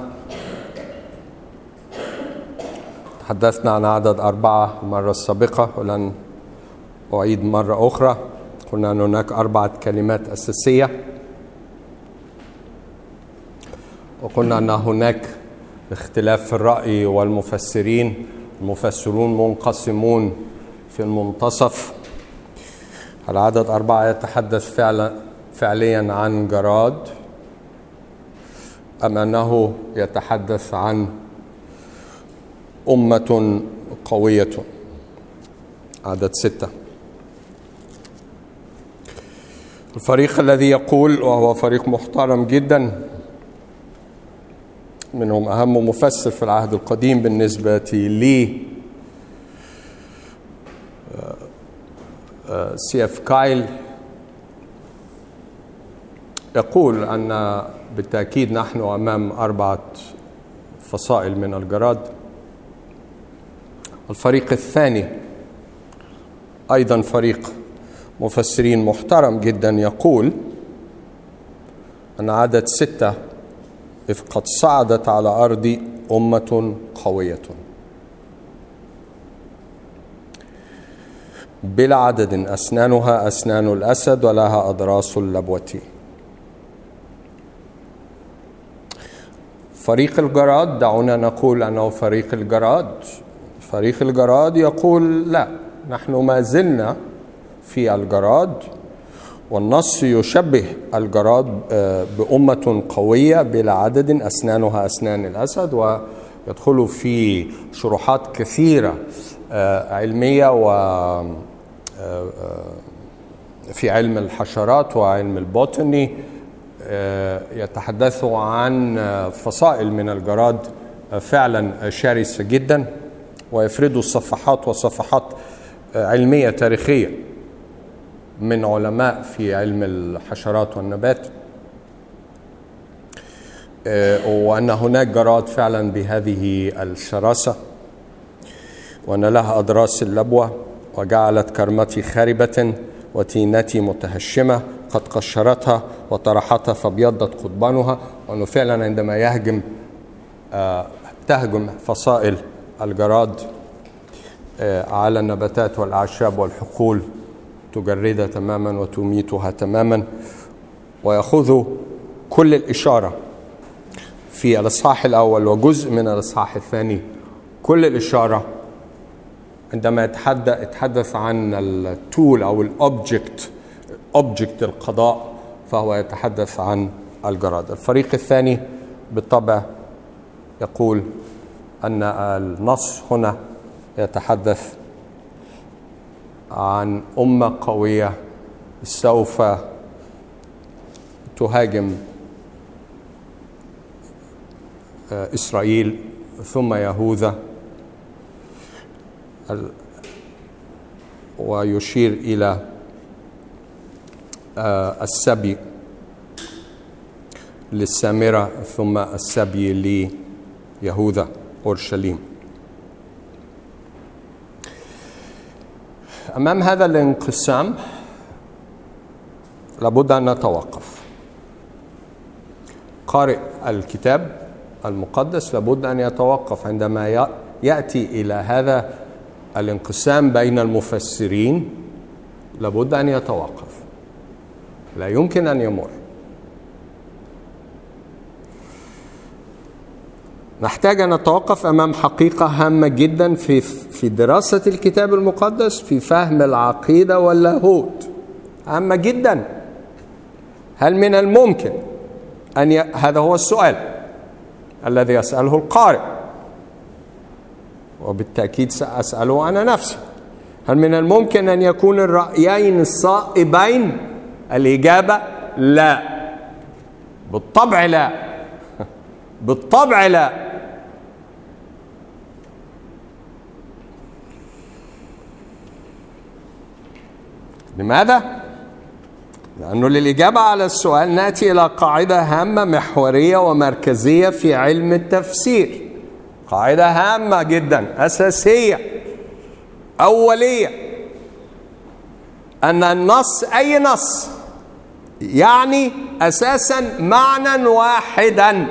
تحدثنا عن عدد أربعة المرة السابقة، ولن أعيد مرة أخرى. قلنا أن هناك أربعة كلمات أساسية وقلنا أن هناك اختلاف في الرأي والمفسرين، المفسرون منقسمون في المنتصف. العدد أربعة يتحدث فعلا فعليا عن جراد، أم أنه يتحدث عن أمة قوية. عدد ستة، الفريق الذي يقول، وهو فريق محترم جدا، منهم أهم مفسر في العهد القديم بالنسبة لي سي اف كايل، يقول أن بالتأكيد نحن أمام أربعة فصائل من الجراد. الفريق الثاني أيضا فريق مفسرين محترم جدا، يقول أن عدد ستة إذ قد صعدت على أرض أمة قوية بلا عدد أسنانها أسنان الأسد ولها أضراس اللبوة. فريق الجراد، دعونا نقول أنه فريق الجراد فريق الجراد يقول لا، نحن ما زلنا في الجراد، والنص يشبه الجراد بأمة قوية بلا عدد أسنانها أسنان الأسد، ويدخل في شروحات كثيرة علمية و في علم الحشرات وعلم البوتني، يتحدث عن فصائل من الجراد فعلا شرسة جدا، ويفردوا صفحات وصفحات علمية تاريخية من علماء في علم الحشرات والنبات، وأن هناك جراد فعلا بهذه الشراسة، وأن لها أضراس اللبوة، وجعلت كرمتي خاربة وتينتي متهشمة، قد قشرتها وطرحتها فابيضت قضبانها. وأنه فعلا عندما يهجم تهجم فصائل الجراد على النباتات والأعشاب والحقول، تجردها تماما وتميتها تماما. ويأخذ كل الإشارة في الإصحاح الأول وجزء من الإصحاح الثاني، كل الإشارة عندما يتحدث عن التول أو الأوبجكت أوبجكت القضاء، فهو يتحدث عن الجراد. الفريق الثاني بالطبع يقول أن النص هنا يتحدث عن أمة قوية سوف تهاجم إسرائيل ثم يهوذا، ويشير إلى السبي للسامرة ثم السبي ليهوذا أورشليم. أمام هذا الانقسام لابد أن نتوقف. قارئ الكتاب المقدس لابد أن يتوقف عندما يأتي إلى هذا الانقسام بين المفسرين، لابد أن يتوقف، لا يمكن أن يمر. نحتاج أن نتوقف أمام حقيقة هامة جدا في في دراسة الكتاب المقدس، في فهم العقيدة واللاهوت، هامة جدا. هل من الممكن أن ي... هذا هو السؤال الذي يسأله القارئ، وبالتأكيد سأسأله أنا نفسي. هل من الممكن أن يكون الرأيين الصائبين؟ الإجابة لا، بالطبع لا، بالطبع لا. لماذا؟ لأنه للإجابة على السؤال نأتي إلى قاعدة هامة محورية ومركزية في علم التفسير، قاعدة هامة جدا أساسية أولية، أن النص أي نص يعني أساسا معنى واحدا.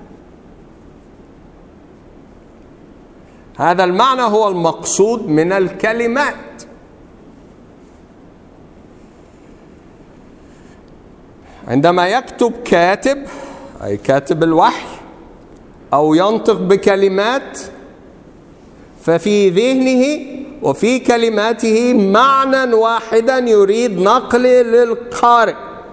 هذا المعنى هو المقصود من الكلمات. عندما يكتب كاتب أي كاتب الوحي أو ينطق بكلمات، ففي ذهنه وفي كلماته معنى واحدا يريد نقله للقارئ.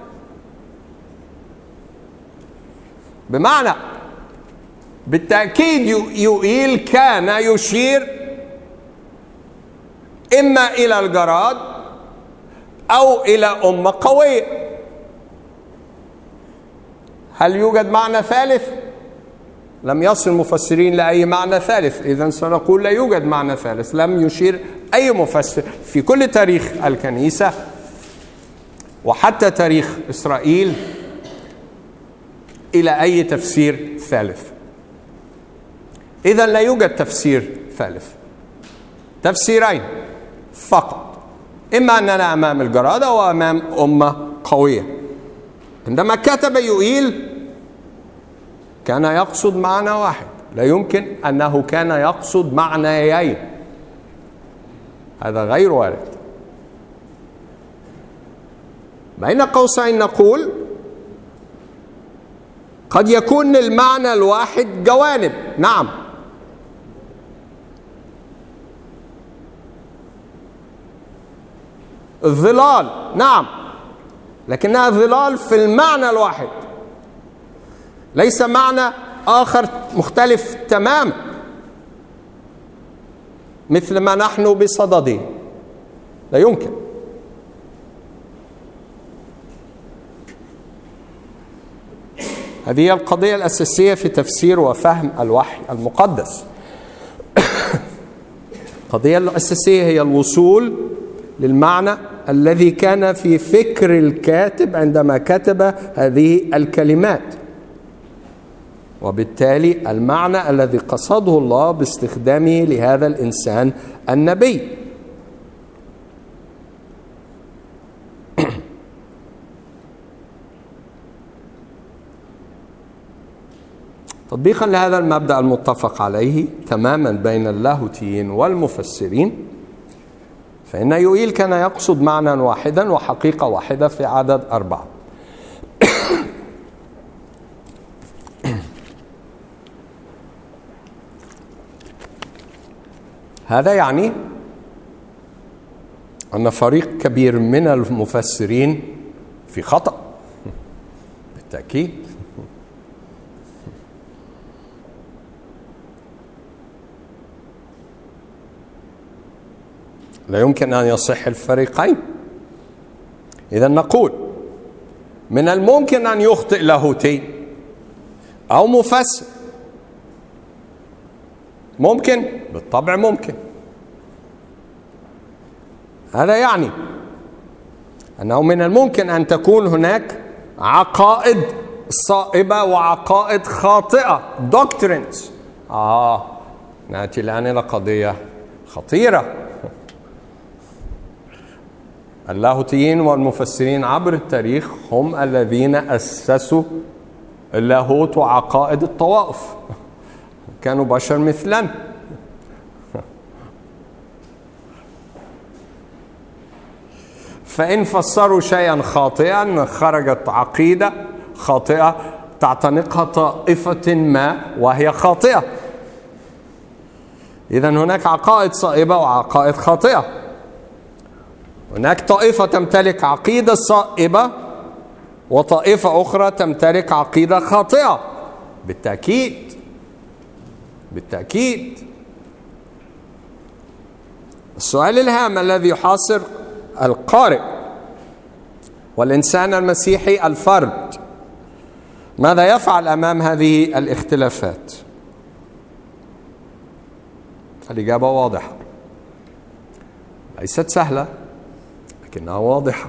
بمعنى بالتأكيد يوئيل كان يشير إما إلى الجراد أو إلى أمة قوية. هل يوجد معنى ثالث؟ لم يصل المفسرين لأي معنى ثالث، إذن سنقول لا يوجد معنى ثالث. لم يشير أي مفسر في كل تاريخ الكنيسة وحتى تاريخ إسرائيل إلى أي تفسير ثالث. إذن لا يوجد تفسير ثالث، تفسيرين فقط، إما أننا أمام الجرادة أو أمام أمة قوية. عندما كتب يوئيل كان يقصد معنى واحد، لا يمكن أنه كان يقصد معنيين، هذا غير وارد. بين قوسين نقول قد يكون المعنى الواحد جوانب، نعم، الظلال، نعم، لكنها ظلال في المعنى الواحد، ليس معنى آخر مختلف تماما مثل ما نحن بصدده، لا يمكن. هذه القضية الأساسية في تفسير وفهم الوحي المقدس. القضية الأساسية هي الوصول للمعنى الذي كان في فكر الكاتب عندما كتب هذه الكلمات، وبالتالي المعنى الذي قصده الله باستخدامه لهذا الإنسان النبي. تطبيقا لهذا المبدأ المتفق عليه تماما بين اللاهوتيين والمفسرين، فإن يوئيل كان يقصد معنى واحدا وحقيقة واحدة في عدد أربعة. هذا يعني أن فريق كبير من المفسرين في خطأ بالتأكيد. لا يمكن أن يصح الفريقين. إذا نقول من الممكن أن يخطئ لاهوتي أو مفسر، ممكن، بالطبع ممكن. هذا يعني أنه من الممكن أن تكون هناك عقائد صائبة وعقائد خاطئة، doctrines. آه نأتي الآن إلى قضية خطيرة. اللاهوتيين والمفسرين عبر التاريخ هم الذين أسسوا اللاهوت وعقائد الطوائف، كانوا بشر مثلنا. فإن فسروا شيئا خاطئا خرجت عقيدة خاطئة تعتنقها طائفة ما وهي خاطئة. إذن هناك عقائد صائبة وعقائد خاطئة. هناك طائفة تمتلك عقيدة صائبة وطائفة أخرى تمتلك عقيدة خاطئة، بالتأكيد بالتأكيد. السؤال الهام الذي يحاصر القارئ والإنسان المسيحي الفرد، ماذا يفعل أمام هذه الاختلافات؟ الإجابة واضحة، ليست سهلة لكنها واضحة.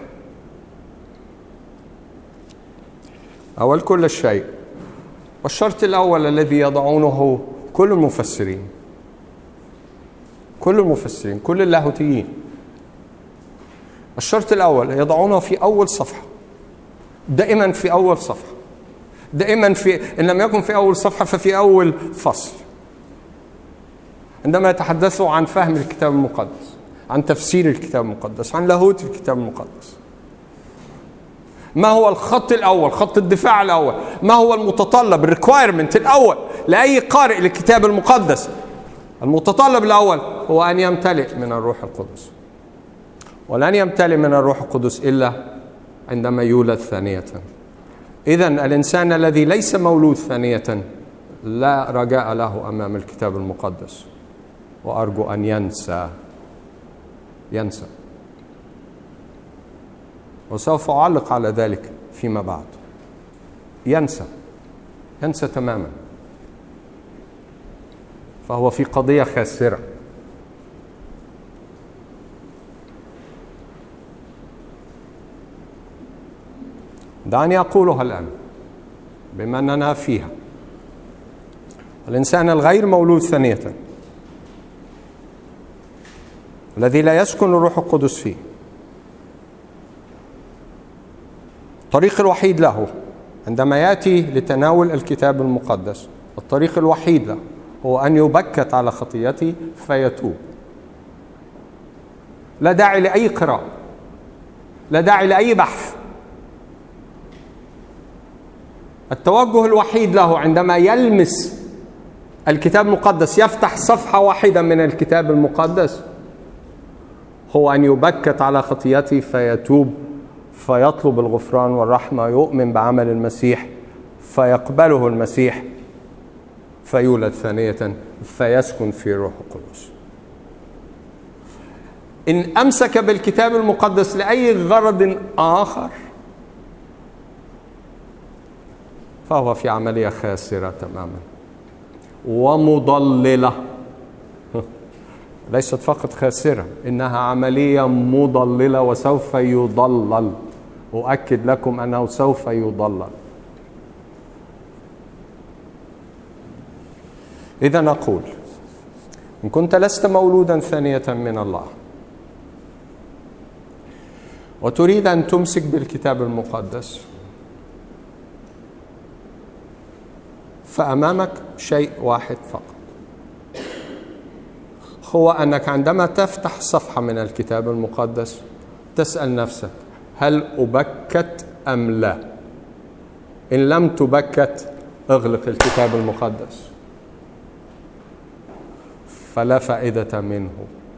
أول كل شيء، والشرط الأول الذي يضعونه كل المفسرين كل المفسرين كل اللاهوتيين، الشرط الأول يضعونه في أول صفحة، دائما في أول صفحة، دائما في، إن لم يكن في أول صفحة ففي أول فصل، عندما يتحدثوا عن فهم الكتاب المقدس، عن تفسير الكتاب المقدس، عن لاهوت الكتاب المقدس. ما هو الخط الأول، خط الدفاع الأول؟ ما هو المتطلب، الريكوايرمنت الأول لأي قارئ للكتاب المقدس المتطلب الأول هو أن يمتلئ من الروح القدس، ولن يمتلئ من الروح القدس إلا عندما يولد ثانية. إذن الإنسان الذي ليس مولود ثانية لا رجاء له أمام الكتاب المقدس، وأرجو أن ينسى ينسى وسوف أعلق على ذلك فيما بعد. ينسى ينسى تماما، فهو في قضية خاسرة. دعني أقولها الآن بما أننا فيها. الإنسان الغير مولود ثانية الذي لا يسكن الروح القدس فيه، الطريق الوحيد له عندما يأتي لتناول الكتاب المقدس، الطريق الوحيد له هو أن يبكت على خطيته فيتوب. لا داعي لأي قراءة، لا داعي لأي بحث. التوجه الوحيد له عندما يلمس الكتاب المقدس، يفتح صفحة واحدة من الكتاب المقدس، هو أن يبكت على خطيته فيتوب، فيطلب الغفران والرحمة، يؤمن بعمل المسيح فيقبله المسيح، فيولد ثانية فيسكن في روح القدس. إن أمسك بالكتاب المقدس لأي غرض آخر فهو في عملية خاسرة تماما ومضللة. ليست فقط خاسرة، إنها عملية مضللة وسوف يضلل. أؤكد لكم أنه سوف يضلل. إذا نقول إن كنت لست مولودا ثانية من الله وتريد أن تمسك بالكتاب المقدس، فأمامك شيء واحد فقط، هو أنك عندما تفتح صفحة من الكتاب المقدس تسأل نفسك: هل أبكت أم لا؟ إن لم تبكت اغلق الكتاب المقدس، فلا فائدة منه.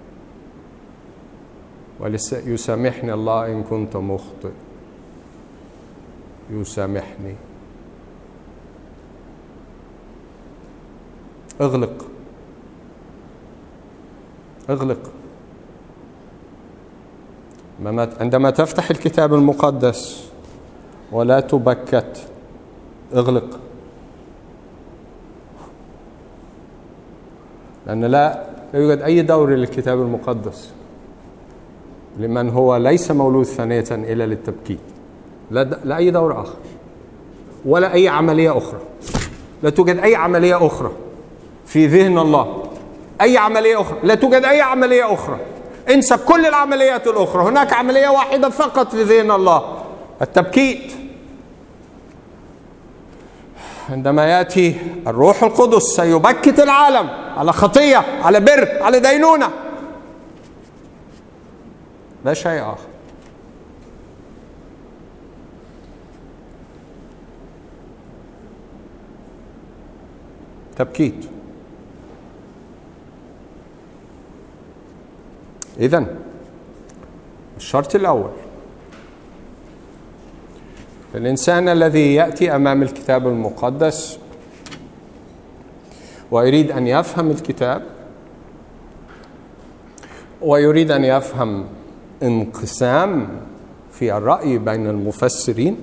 ويسامحني الله إن كنت مخطئ، يسامحني. اغلق اغلق عندما تفتح الكتاب المقدس ولا تبكت اغلق، لأن لا يوجد أي دور للكتاب المقدس لمن هو ليس مولود ثانية إلا للتبكيت. لا, لا أي دور آخر ولا أي عملية أخرى. لا توجد أي عملية أخرى في ذهن الله، أي عملية أخرى. لا توجد أي عملية أخرى. انسى كل العمليات الأخرى. هناك عملية واحدة فقط في ذهن الله: التبكيت. عندما يأتي الروح القدس سيبكت العالم على خطية، على بر، على دينونة، لا شيء آخر. تبكيت. إذن الشرط الأول: الإنسان الذي يأتي أمام الكتاب المقدس ويريد أن يفهم الكتاب ويريد أن يفهم انقسام في الرأي بين المفسرين،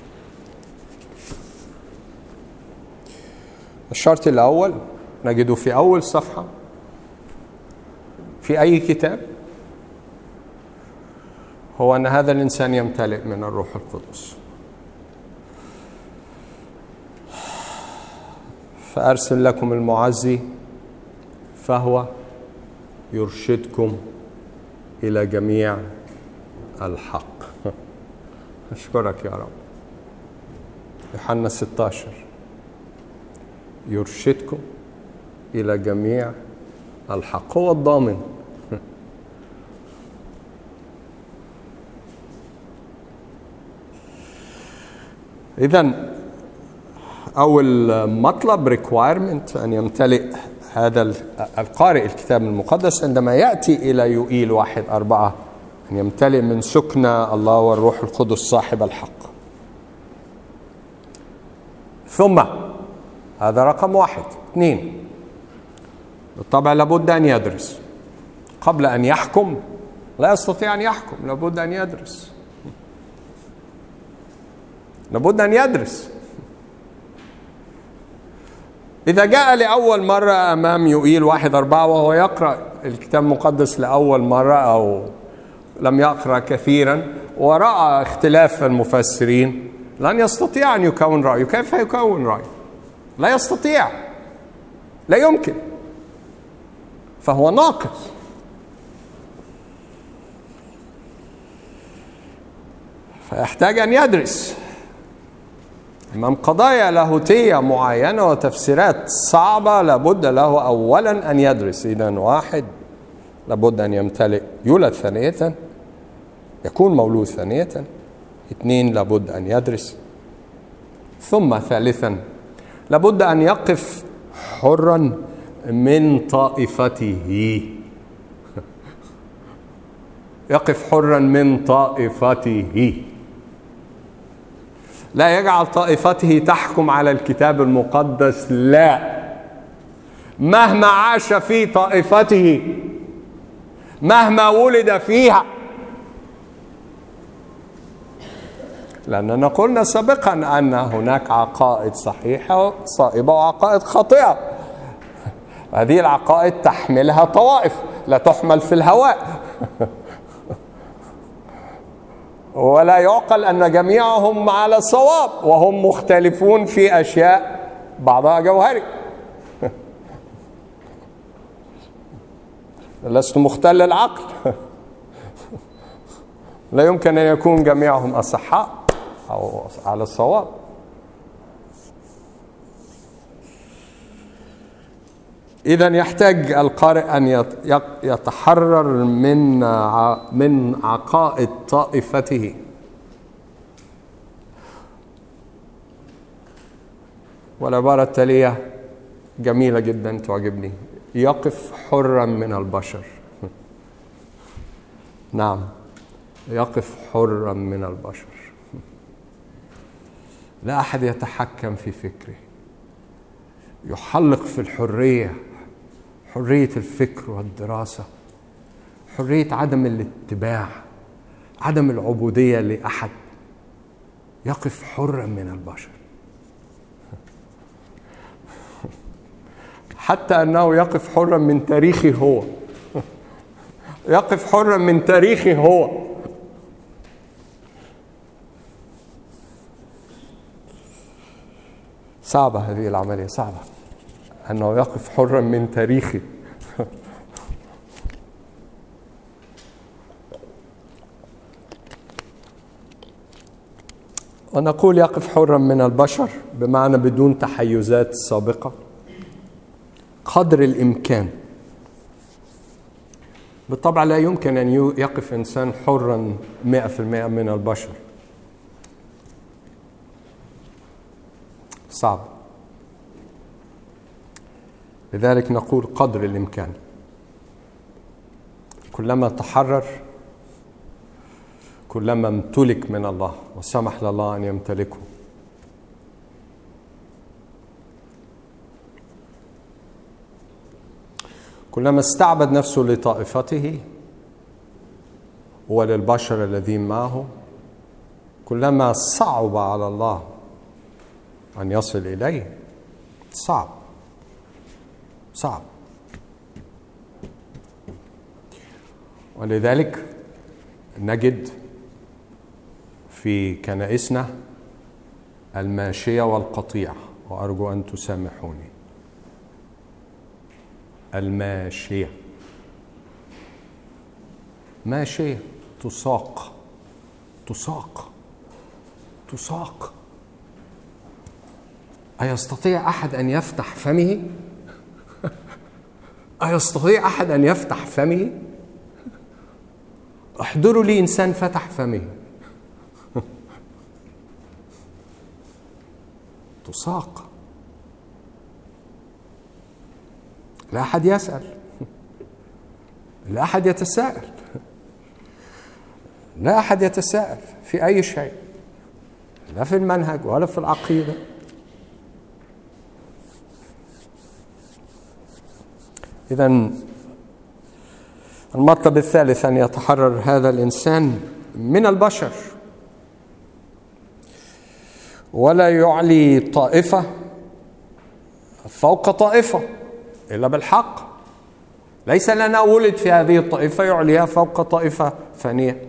الشرط الأول نجده في أول صفحة في أي كتاب، هو أن هذا الإنسان يمتلئ من الروح القدس. فأرسل لكم المعزي فهو يرشدكم إلى جميع الحق. أشكرك يا رب. يوحنا ستة عشر: يرشدكم إلى جميع الحق. هو الضامن. إذن أول مطلب requirement أن يمتلئ هذا القارئ الكتاب المقدس عندما يأتي إلى يوئيل واحد أربعة أن يمتلئ من سكنى الله والروح القدس صاحب الحق. ثم هذا رقم واحد. اثنين، بالطبع لابد أن يدرس قبل أن يحكم. لا يستطيع أن يحكم، لابد أن يدرس. لابد أن يدرس. إذا جاء لأول مرة أمام يوئيل واحد أربعة وهو يقرأ الكتاب المقدس لأول مرة أو لم يقرأ كثيرا ورأى اختلاف المفسرين، لن يستطيع أن يكون رأيه. كيف يكون رأيه؟ لا يستطيع، لا يمكن، فهو ناقص. فيحتاج أن يدرس أمام قضايا لاهوتية معينة وتفسيرات صعبة. لابد له أولا أن يدرس. إذن واحد، لابد أن يمتلئ، يولد ثانية، يكون مولود ثانية. اثنين، لابد أن يدرس. ثم ثالثا، لابد أن يقف حرا من طائفته. يقف حرا من طائفته، لا يجعل طائفته تحكم على الكتاب المقدس. لا، مهما عاش في طائفته، مهما ولد فيها. لأننا قلنا سابقا أن هناك عقائد صحيحة صائبة وعقائد خاطئة. هذه العقائد تحملها طوائف، لا تحمل في الهواء. ولا يعقل أن جميعهم على صواب وهم مختلفون في أشياء بعضها جوهري. لست مختل العقل. لا يمكن أن يكون جميعهم أصحاء أو على الصواب. إذن يحتاج القارئ أن يتحرر من من عقائد طائفته. والعبارة التالية جميلة جدا تعجبني: يقف حرا من البشر. نعم، يقف حرا من البشر. لا أحد يتحكم في فكره. يحلق في الحرية، حرية الفكر والدراسة، حرية عدم الاتباع، عدم العبودية لأحد. يقف حرا من البشر. حتى أنه يقف حرا من تاريخه هو. يقف حرا من تاريخه هو. صعبة هذه العملية، صعبة أنه يقف حرا من تاريخه. ونقول يقف حرا من البشر بمعنى بدون تحيزات سابقة قدر الإمكان. بالطبع لا يمكن أن يقف إنسان حرا مئة في المئة من البشر، صعب. لذلك نقول قدر الإمكان. كلما تحرر كلما امتلك من الله وسمح لله أن يمتلكه. كلما استعبد نفسه لطائفته وللبشر الذين معه، كلما صعب على الله أن يصل إليه. صعب صعب. ولذلك نجد في كنائسنا الماشية والقطيع، وأرجو أن تسامحوني. الماشية، ماشية تساق تساق تساق. أيستطيع أحد أن يفتح فمه؟ أيستطيع أحد أن يفتح فمه؟ احضروا لي إنسان فتح فمه. تساق. لا أحد يسأل، لا أحد يتساءل، لا أحد يتساءل في أي شيء، لا في المنهج ولا في العقيدة. إذن المطلب الثالث أن يتحرر هذا الإنسان من البشر، ولا يعلي طائفة فوق طائفة إلا بالحق. ليس لنا ولد في هذه الطائفة يعليها فوق طائفة ثانية.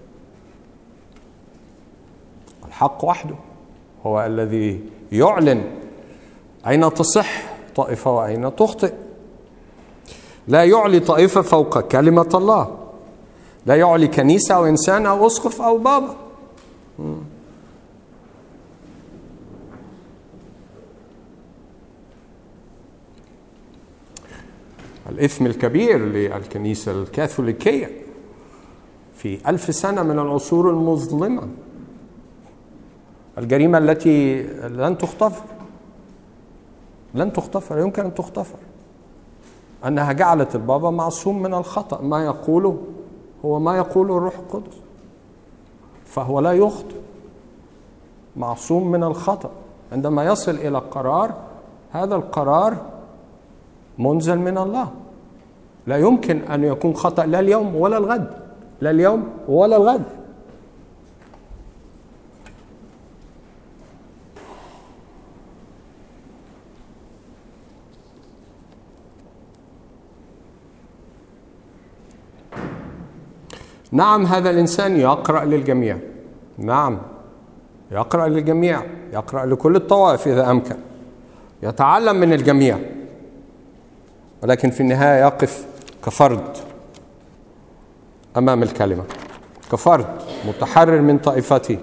الحق وحده هو الذي يعلن أين تصح طائفة وأين تخطئ. لا يعلي طائفة فوق كلمة الله، لا يعلي كنيسة أو إنسان أو أسقف أو بابا. الإثم الكبير للكنيسة الكاثوليكية في ألف سنة من العصور المظلمة، الجريمة التي لن تغتفر، لن تغتفر، يمكن أن تغتفر، أنها جعلت البابا معصوم من الخطأ. ما يقوله هو ما يقوله الروح القدس، فهو لا يخطئ، معصوم من الخطأ. عندما يصل إلى قرار، هذا القرار منزل من الله، لا يمكن أن يكون خطأ لا اليوم ولا الغد، لا اليوم ولا الغد. نعم، هذا الإنسان يقرأ للجميع، نعم يقرأ للجميع، يقرأ لكل الطوائف إذا أمكن، يتعلم من الجميع، ولكن في النهاية يقف كفرد أمام الكلمة، كفرد متحرر من طائفته.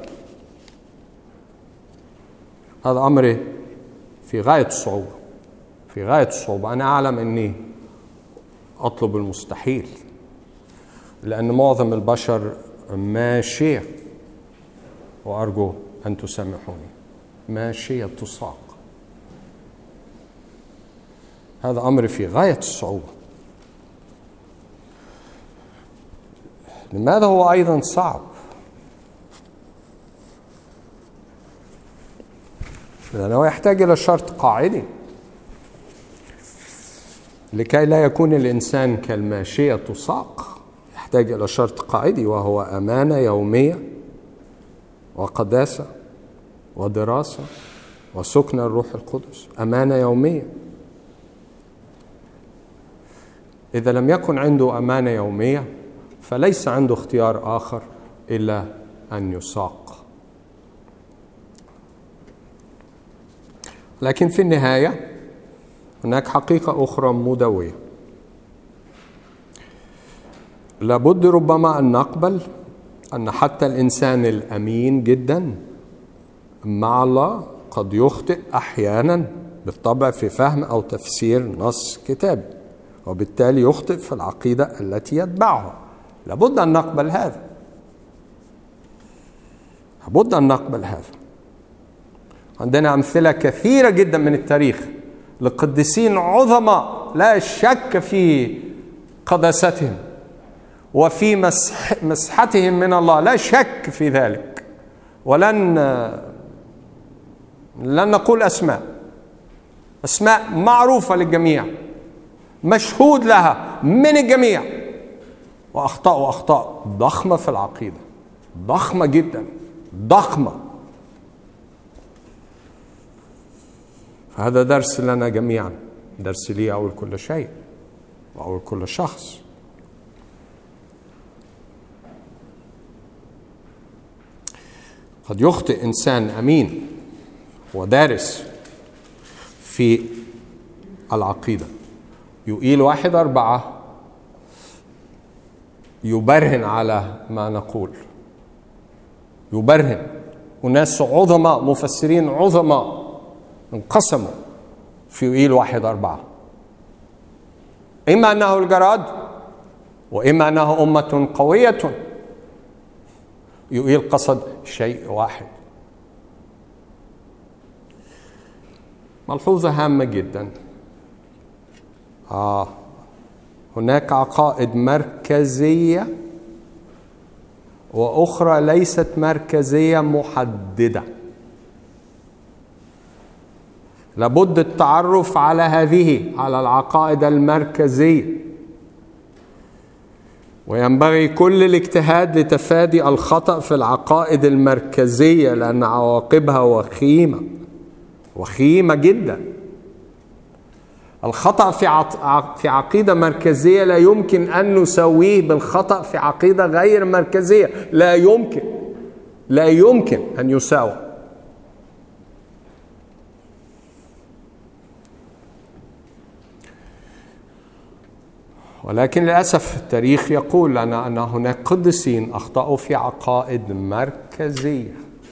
هذا أمر في غاية الصعوبة، في غاية الصعوبة. أنا أعلم أني أطلب المستحيل، لأن معظم البشر ماشية، وأرجو أن تسامحوني، ماشية تساق. هذا أمر في غاية الصعوبة. لماذا هو أيضا صعب؟ لأنه يحتاج إلى شرط قاعدي لكي لا يكون الإنسان كالماشية تساق. يحتاج إلى شرط قاعدي، وهو أمانة يومية وقداسة ودراسة وسكن الروح القدس. أمانة يومية. إذا لم يكن عنده أمانة يومية فليس عنده اختيار آخر إلا أن يساق. لكن في النهاية هناك حقيقة أخرى مدوية. لابد ربما أن نقبل أن حتى الإنسان الأمين جدا مع الله قد يخطئ أحيانا بالطبع في فهم أو تفسير نص كتابي، وبالتالي يخطئ في العقيدة التي يتبعها. لابد أن نقبل هذا، لابد أن نقبل هذا. عندنا أمثلة كثيرة جدا من التاريخ لقديسين عظماء لا شك في قداستهم وفي مسح مسحتهم من الله، لا شك في ذلك، ولن لن نقول أسماء، أسماء معروفة للجميع، مشهود لها من الجميع، وأخطأوا أخطاء ضخمة في العقيدة، ضخمة جدا، ضخمة. فهذا درس لنا جميعا، درس لي أو لكل شيء أو لكل شخص. قد يخطئ إنسان أمين ودارس في العقيدة، يقيل واحد أربعة يبرهن على ما نقول، يبرهن. وناس عظماء مفسرين عظماء انقسموا في يقيل واحد أربعة، إما أنه الجراد وإما أنه أمة قوية. يقيل قصد شيء واحد. ملحوظة هامة جدا. آه هناك عقائد مركزية وأخرى ليست مركزية محددة. لابد التعرف على هذه، على العقائد المركزية، وينبغي كل الاجتهاد لتفادي الخطأ في العقائد المركزية، لأن عواقبها وخيمة وخيمة جدا. الخطأ في في عقيدة مركزية لا يمكن أن نسويه بالخطأ في عقيدة غير مركزية، لا يمكن لا يمكن أن يساوى. ولكن للأسف التاريخ يقول لنا أن هناك قديسين أخطأوا في عقائد مركزية.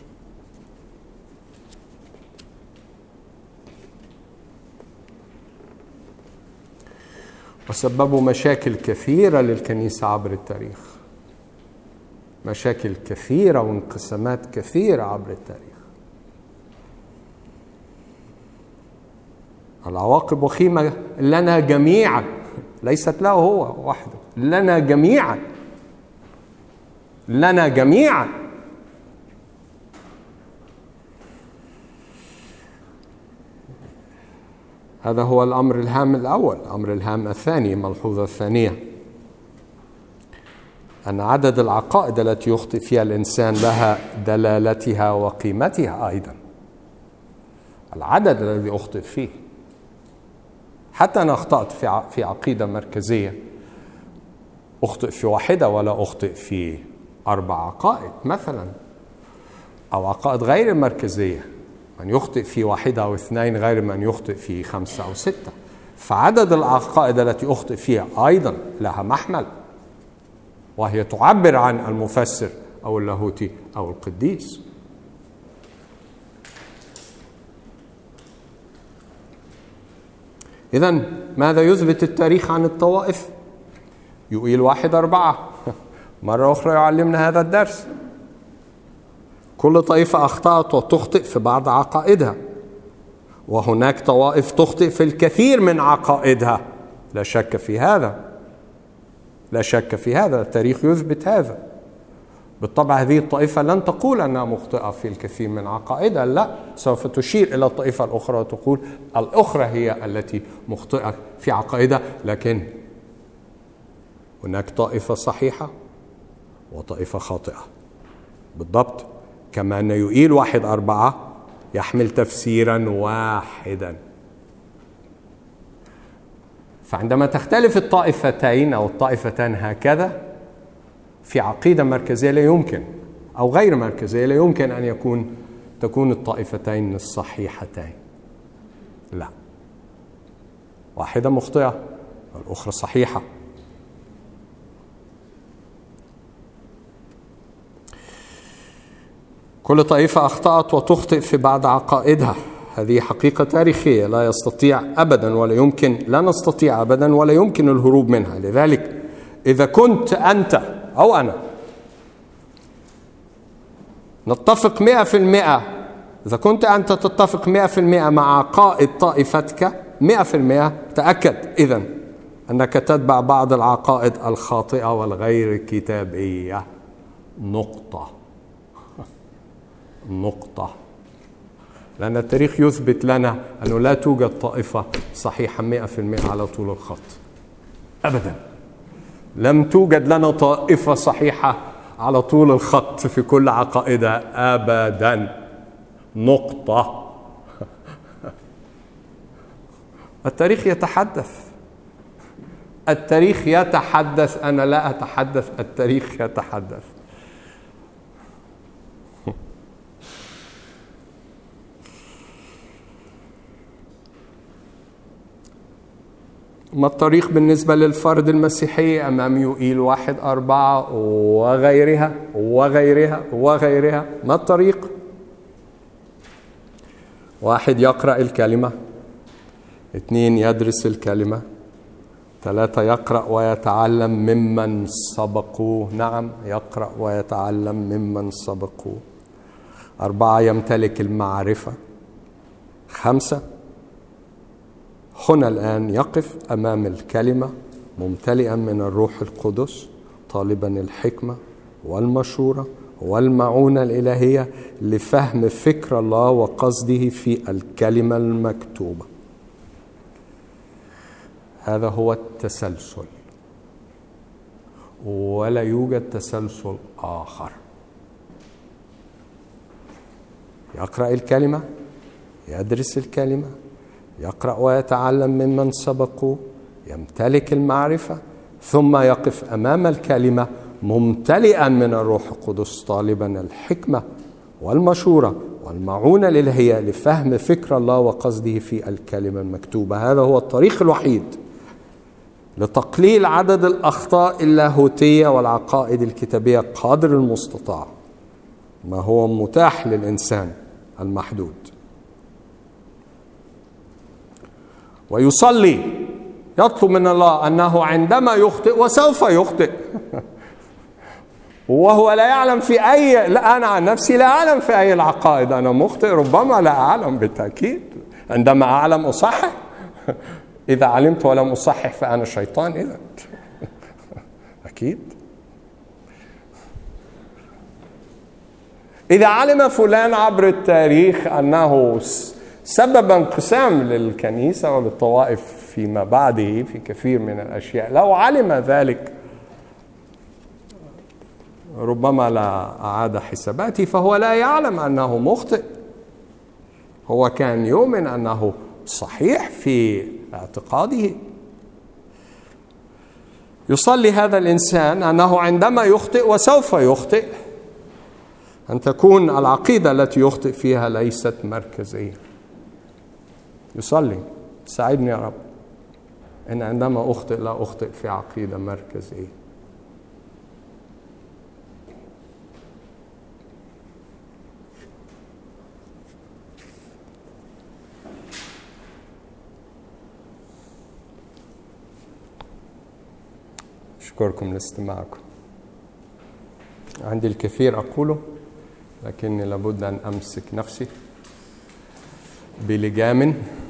وسببوا مشاكل كثيرة للكنيسة عبر التاريخ، مشاكل كثيرة وانقسامات كثيرة عبر التاريخ. العواقب وخيمة لنا جميعا، ليست له هو وحده، لنا جميعا لنا جميعا. هذا هو الأمر الهام الأول. الأمر الهام الثاني، ملحوظة الثانية، أن عدد العقائد التي يخطئ فيها الإنسان لها دلالتها وقيمتها أيضا. العدد الذي أخطئ فيه، حتى أنا أخطأت في في عقيدة مركزية، أخطئ في واحدة ولا أخطئ في أربع عقائد مثلا، أو عقائد غير مركزية، من يخطئ في واحدة أو اثنين غير من يخطئ في خمسة أو ستة. فعدد العقائد التي أخطئ فيها أيضا لها محمل، وهي تعبر عن المفسر أو اللاهوتي أو القديس. إذن ماذا يثبت التاريخ عن الطوائف؟ يقول واحد أربعة، مرة أخرى يعلمنا هذا الدرس. كل طائفة أخطأت وتخطئ في بعض عقائدها، وهناك طوائف تخطئ في الكثير من عقائدها، لا شك في هذا، لا شك في هذا. التاريخ يثبت هذا. بالطبع هذه الطائفة لن تقول أنها مخطئة في الكثير من عقائدها، لا، سوف تشير إلى الطائفة الأخرى وتقول الأخرى هي التي مخطئة في عقائدها. لكن هناك طائفة صحيحة وطائفة خاطئة بالضبط، كما أن يقيل واحد أربعة يحمل تفسيرا واحدا. فعندما تختلف الطائفتين أو الطائفتان هكذا في عقيدة مركزية لا يمكن، أو غير مركزية لا يمكن أن يكون تكون الطائفتين الصحيحتين، لا، واحدة مخطئة والأخرى صحيحة. كل طائفة أخطأت وتخطئ في بعض عقائدها، هذه حقيقة تاريخية لا يستطيع أبدا ولا يمكن لا نستطيع أبدا ولا يمكن الهروب منها. لذلك إذا كنت أنت أو أنا نتفق مئة في المئة، إذا كنت أنت تتفق مئة في المئة مع عقائد طائفتك مئة في المئة، تأكد إذن أنك تتبع بعض العقائد الخاطئة والغير كتابية. نقطة نقطة. لأن التاريخ يثبت لنا أنه لا توجد طائفة صحيحة مئة في المئة على طول الخط أبدا. لم توجد لنا طائفة صحيحة على طول الخط في كل عقائدها أبدا. نقطة. التاريخ يتحدث، التاريخ يتحدث، أنا لا أتحدث، التاريخ يتحدث. ما الطريق بالنسبة للفرد المسيحي أمام يوئيل واحد أربعة وغيرها وغيرها وغيرها؟ ما الطريق؟ واحد، يقرأ الكلمة. اثنين، يدرس الكلمة. ثلاثة، يقرأ ويتعلم ممن سبقوه. نعم، يقرأ ويتعلم ممن سبقوه. أربعة، يمتلك المعرفة. خمسة، هنا الآن يقف أمام الكلمة ممتلئا من الروح القدس، طالبا الحكمة والمشورة والمعونة الإلهية لفهم فكر الله وقصده في الكلمة المكتوبة. هذا هو التسلسل، ولا يوجد تسلسل آخر. يقرأ الكلمة، يدرس الكلمة، يقرأ ويتعلم ممن سبقوا، يمتلك المعرفة، ثم يقف أمام الكلمة ممتلئا من الروح القدس طالبا الحكمة والمشورة والمعونة الإلهية لفهم فكر الله وقصده في الكلمة المكتوبة. هذا هو الطريق الوحيد لتقليل عدد الأخطاء اللاهوتية والعقائد الكتابية قدر المستطاع، ما هو متاح للإنسان المحدود. ويصلي يطلب من الله أنه عندما يخطئ، وسوف يخطئ وهو لا يعلم في أي، لا أنا عن نفسي لا أعلم في أي العقائد أنا مخطئ، ربما لا أعلم بالتأكيد. عندما أعلم أصحح، إذا علمت ولم أصحح فأنا شيطان إذا أكيد. إذا علم فلان عبر التاريخ أنه سبب انقسام للكنيسة وللطوائف فيما بعده في كثير من الأشياء، لو علم ذلك ربما لا أعاد حساباته، فهو لا يعلم أنه مخطئ. هو كان يؤمن أنه صحيح في اعتقاده. يصلي هذا الإنسان أنه عندما يخطئ، وسوف يخطئ، أن تكون العقيدة التي يخطئ فيها ليست مركزية. يصلي ساعدني يا رب أن عندما أخطئ لا أخطئ في عقيدة مركزية. أشكركم لاستماعكم. عندي الكثير أقوله، لكني لابد أن أمسك نفسي بلجام